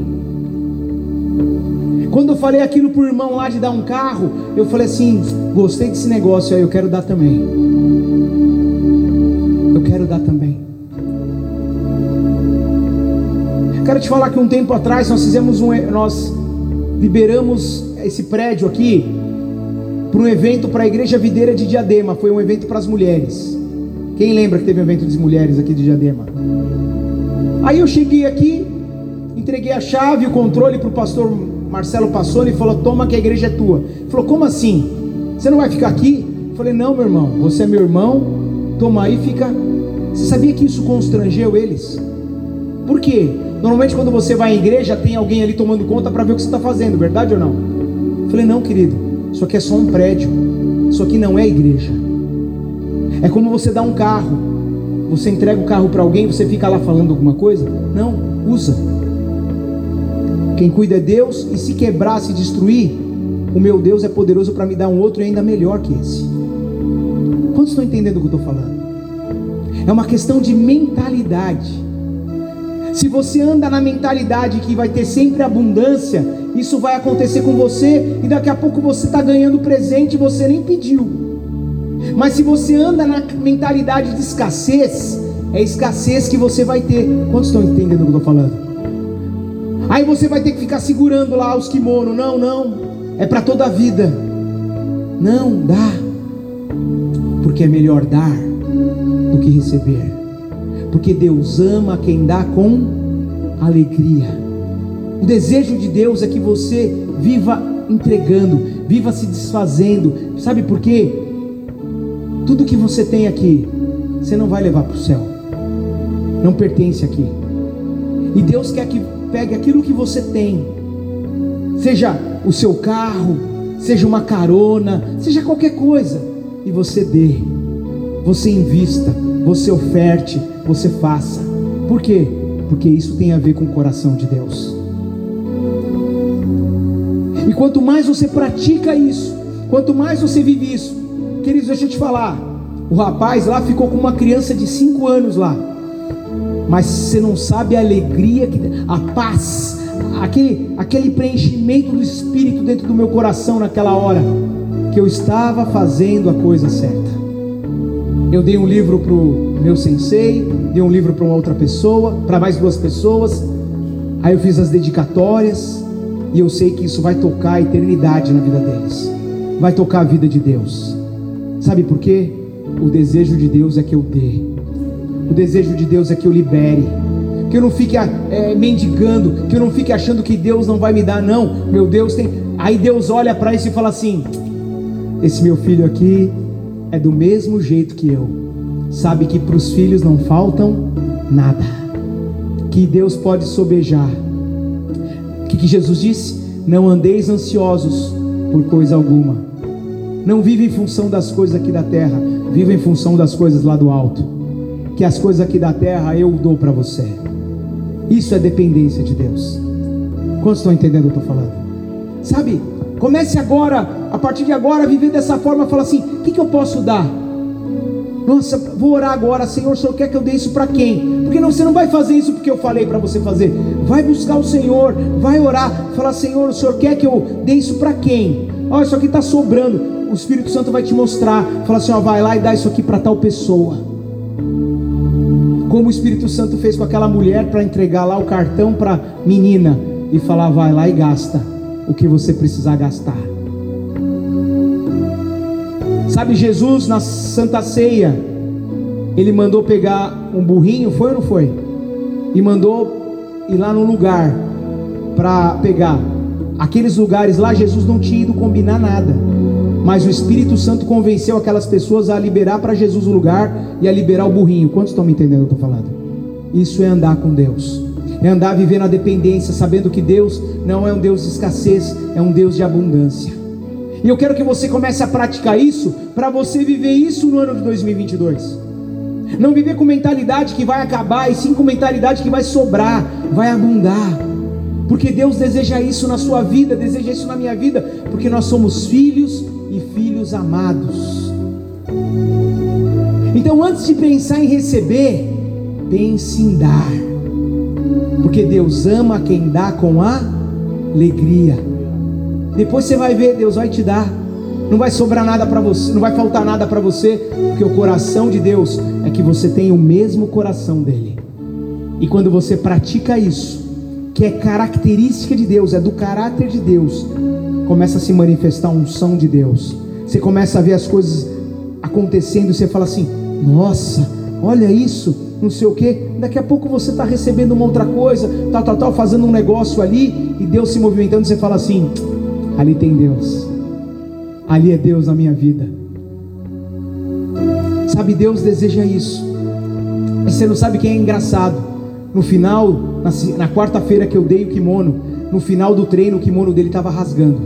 Quando eu falei aquilo para o irmão lá de dar um carro, eu falei assim, gostei desse negócio aí, eu quero dar também. Eu quero dar também. Quero te falar que um tempo atrás nós fizemos um, nós liberamos esse prédio aqui para um evento para a Igreja Videira de Diadema. Foi um evento para as mulheres. Quem lembra que teve um evento de mulheres aqui de Diadema? Aí eu cheguei aqui, entreguei a chave, o controle para o pastor Marcelo Passoni e falou, toma que a igreja é tua. Ele falou, como assim? Você não vai ficar aqui? Eu falei, não, meu irmão, você é meu irmão, toma aí, fica. Você sabia que isso constrangeu eles? Por quê? Normalmente quando você vai à igreja, tem alguém ali tomando conta para ver o que você está fazendo, verdade ou não? Eu falei, não, querido, isso aqui é só um prédio, isso aqui não é igreja. É como você dá um carro, você entrega o carro para alguém, você fica lá falando alguma coisa? Não, usa. Quem cuida é Deus, e se quebrar, se destruir, o meu Deus é poderoso para me dar um outro e ainda melhor que esse. Quantos estão entendendo o que eu estou falando? É uma questão de mentalidade. Se você anda na mentalidade que vai ter sempre abundância, isso vai acontecer com você, e daqui a pouco você está ganhando presente e você nem pediu. Mas se você anda na mentalidade de escassez, é escassez que você vai ter. Quantos estão entendendo o que eu estou falando? Aí você vai ter que ficar segurando lá os kimonos. Não, não, é para toda a vida. Não, dá, porque é melhor dar do que receber. Porque Deus ama quem dá com alegria. O desejo de Deus é que você viva entregando, viva se desfazendo. Sabe por quê? Tudo que você tem aqui, você não vai levar para o céu. Não pertence aqui. E Deus quer que pegue aquilo que você tem, seja o seu carro, seja uma carona, seja qualquer coisa, e você dê, você invista, você oferte, você faça. Por quê? Porque isso tem a ver com o coração de Deus. E quanto mais você pratica isso, quanto mais você vive isso, queridos, deixa eu te falar, o rapaz lá ficou com uma criança de cinco anos lá. mas você não sabe a alegria, a paz, aquele, aquele preenchimento do Espírito dentro do meu coração naquela hora, que eu estava fazendo a coisa certa. Eu dei um livro para o meu sensei, dei um livro para uma outra pessoa, para mais duas pessoas, aí eu fiz as dedicatórias, e eu sei que isso vai tocar a eternidade na vida deles, vai tocar a vida de Deus. Sabe por quê? O desejo de Deus é que eu dê, o desejo de Deus é que eu libere, que eu não fique é, mendigando, que eu não fique achando que Deus não vai me dar. Não, meu Deus tem. Aí Deus olha para isso e fala assim: esse meu filho aqui é do mesmo jeito que eu, sabe que para os filhos não faltam nada, que Deus pode sobejar. O que, que Jesus disse? Não andeis ansiosos por coisa alguma. Não vive em função das coisas aqui da terra, vive em função das coisas lá do alto. Que as coisas aqui da terra eu dou para você. Isso é dependência de Deus. Quantos estão entendendo o que eu estou falando? Sabe, comece agora, a partir de agora, a viver dessa forma. Fala assim: o que, que eu posso dar? Nossa, vou orar agora. Senhor, o Senhor quer que eu dê isso para quem? Porque não, você não vai fazer isso porque eu falei para você fazer. Vai buscar o Senhor, vai orar. Fala: Senhor, o Senhor quer que eu dê isso para quem? Olha, isso aqui está sobrando. O Espírito Santo vai te mostrar. Fala assim: ó, vai lá e dá isso aqui para tal pessoa. Como o Espírito Santo fez com aquela mulher para entregar lá o cartão para a menina e falar: vai lá e gasta o que você precisar gastar. Sabe, Jesus na Santa Ceia, Ele mandou pegar um burrinho, foi ou não foi? E mandou ir lá no lugar para pegar. Aqueles lugares lá, Jesus não tinha ido combinar nada, mas o Espírito Santo convenceu aquelas pessoas a liberar para Jesus o lugar e a liberar o burrinho. Quantos estão me entendendo o que eu estou falando? Isso é andar com Deus, é andar vivendo a dependência, sabendo que Deus não é um Deus de escassez, é um Deus de abundância. E eu quero que você comece a praticar isso, para você viver isso no ano de dois mil e vinte e dois. Não viver com mentalidade que vai acabar, e sim com mentalidade que vai sobrar, vai abundar. Porque Deus deseja isso na sua vida, deseja isso na minha vida, porque nós somos filhos e filhos amados. Então, antes de pensar em receber, pense em dar, porque Deus ama quem dá com alegria. Depois você vai ver, Deus vai te dar, não vai sobrar nada para você, não vai faltar nada para você, porque o coração de Deus é que você tem o mesmo coração dele. E quando você pratica isso, que é característica de Deus, é do caráter de Deus, começa a se manifestar a unção de Deus. Você começa a ver as coisas acontecendo e você fala assim: nossa, olha isso, não sei o que. Daqui a pouco você está recebendo uma outra coisa, tal, tal, tal, fazendo um negócio ali, e Deus se movimentando, e você fala assim: ali tem Deus, ali é Deus na minha vida. Sabe, Deus deseja isso. E você não sabe quem é engraçado. No final, na, na quarta-feira que eu dei o kimono, no final do treino, o kimono dele estava rasgando.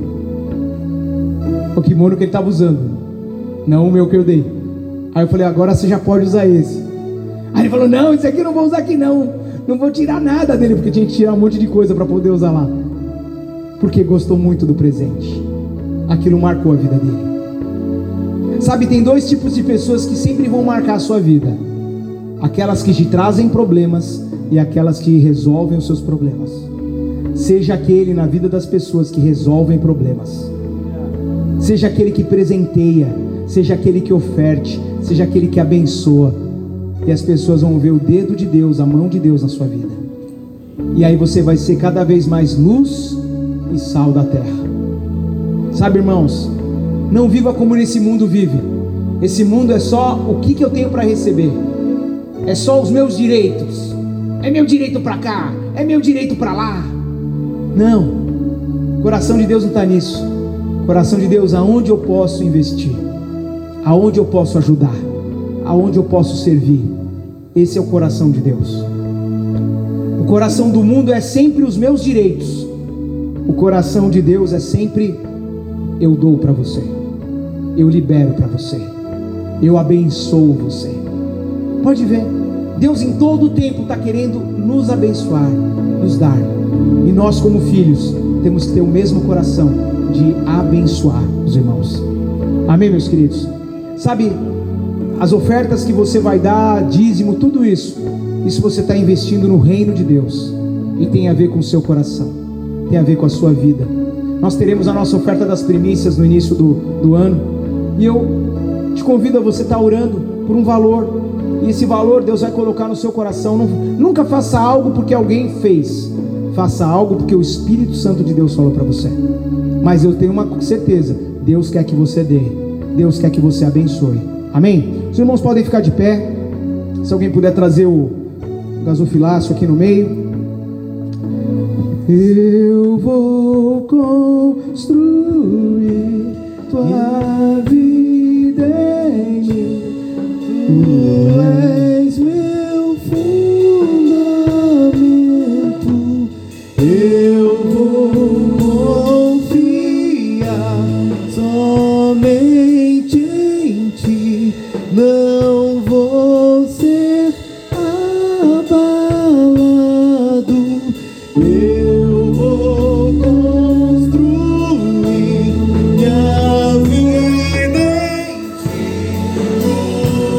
O kimono que ele estava usando, não o meu que eu dei. Aí eu falei: agora você já pode usar esse. Aí ele falou: não, esse aqui eu não vou usar aqui não. Não vou tirar nada dele, porque tinha que tirar um monte de coisa para poder usar lá. Porque gostou muito do presente. Aquilo marcou a vida dele. Sabe, tem dois tipos de pessoas que sempre vão marcar a sua vida: aquelas que te trazem problemas e aquelas que resolvem os seus problemas. Seja aquele na vida das pessoas que resolvem problemas, seja aquele que presenteia, seja aquele que oferte, seja aquele que abençoa, e as pessoas vão ver o dedo de Deus, a mão de Deus na sua vida, e aí você vai ser cada vez mais luz e sal da terra. Sabe, irmãos, não viva como nesse mundo vive. Esse mundo é só o que, que eu tenho para receber, é só os meus direitos, é meu direito para cá, é meu direito para lá. Não, o coração de Deus não está nisso. O coração de Deus, aonde eu posso investir, aonde eu posso ajudar, aonde eu posso servir, esse é o coração de Deus. O coração do mundo é sempre os meus direitos. O coração de Deus é sempre: eu dou para você, eu libero para você, eu abençoo você. Pode ver, Deus em todo o tempo está querendo nos abençoar, nos dar. E nós, como filhos, temos que ter o mesmo coração de abençoar os irmãos. Amém, meus queridos? Sabe, as ofertas que você vai dar, dízimo, tudo isso, isso você está investindo no reino de Deus, e tem a ver com o seu coração, tem a ver com a sua vida. Nós teremos a nossa oferta das primícias no início do, do ano, e eu te convido a você estar orando por um valor, e esse valor Deus vai colocar no seu coração. Não, nunca faça algo porque alguém fez, faça algo porque o Espírito Santo de Deus falou para você. Mas eu tenho uma certeza, Deus quer que você dê, Deus quer que você abençoe, amém? Os irmãos podem ficar de pé, se alguém puder trazer o gasofilácio aqui no meio. Eu vou construir tua vida em mim, tu és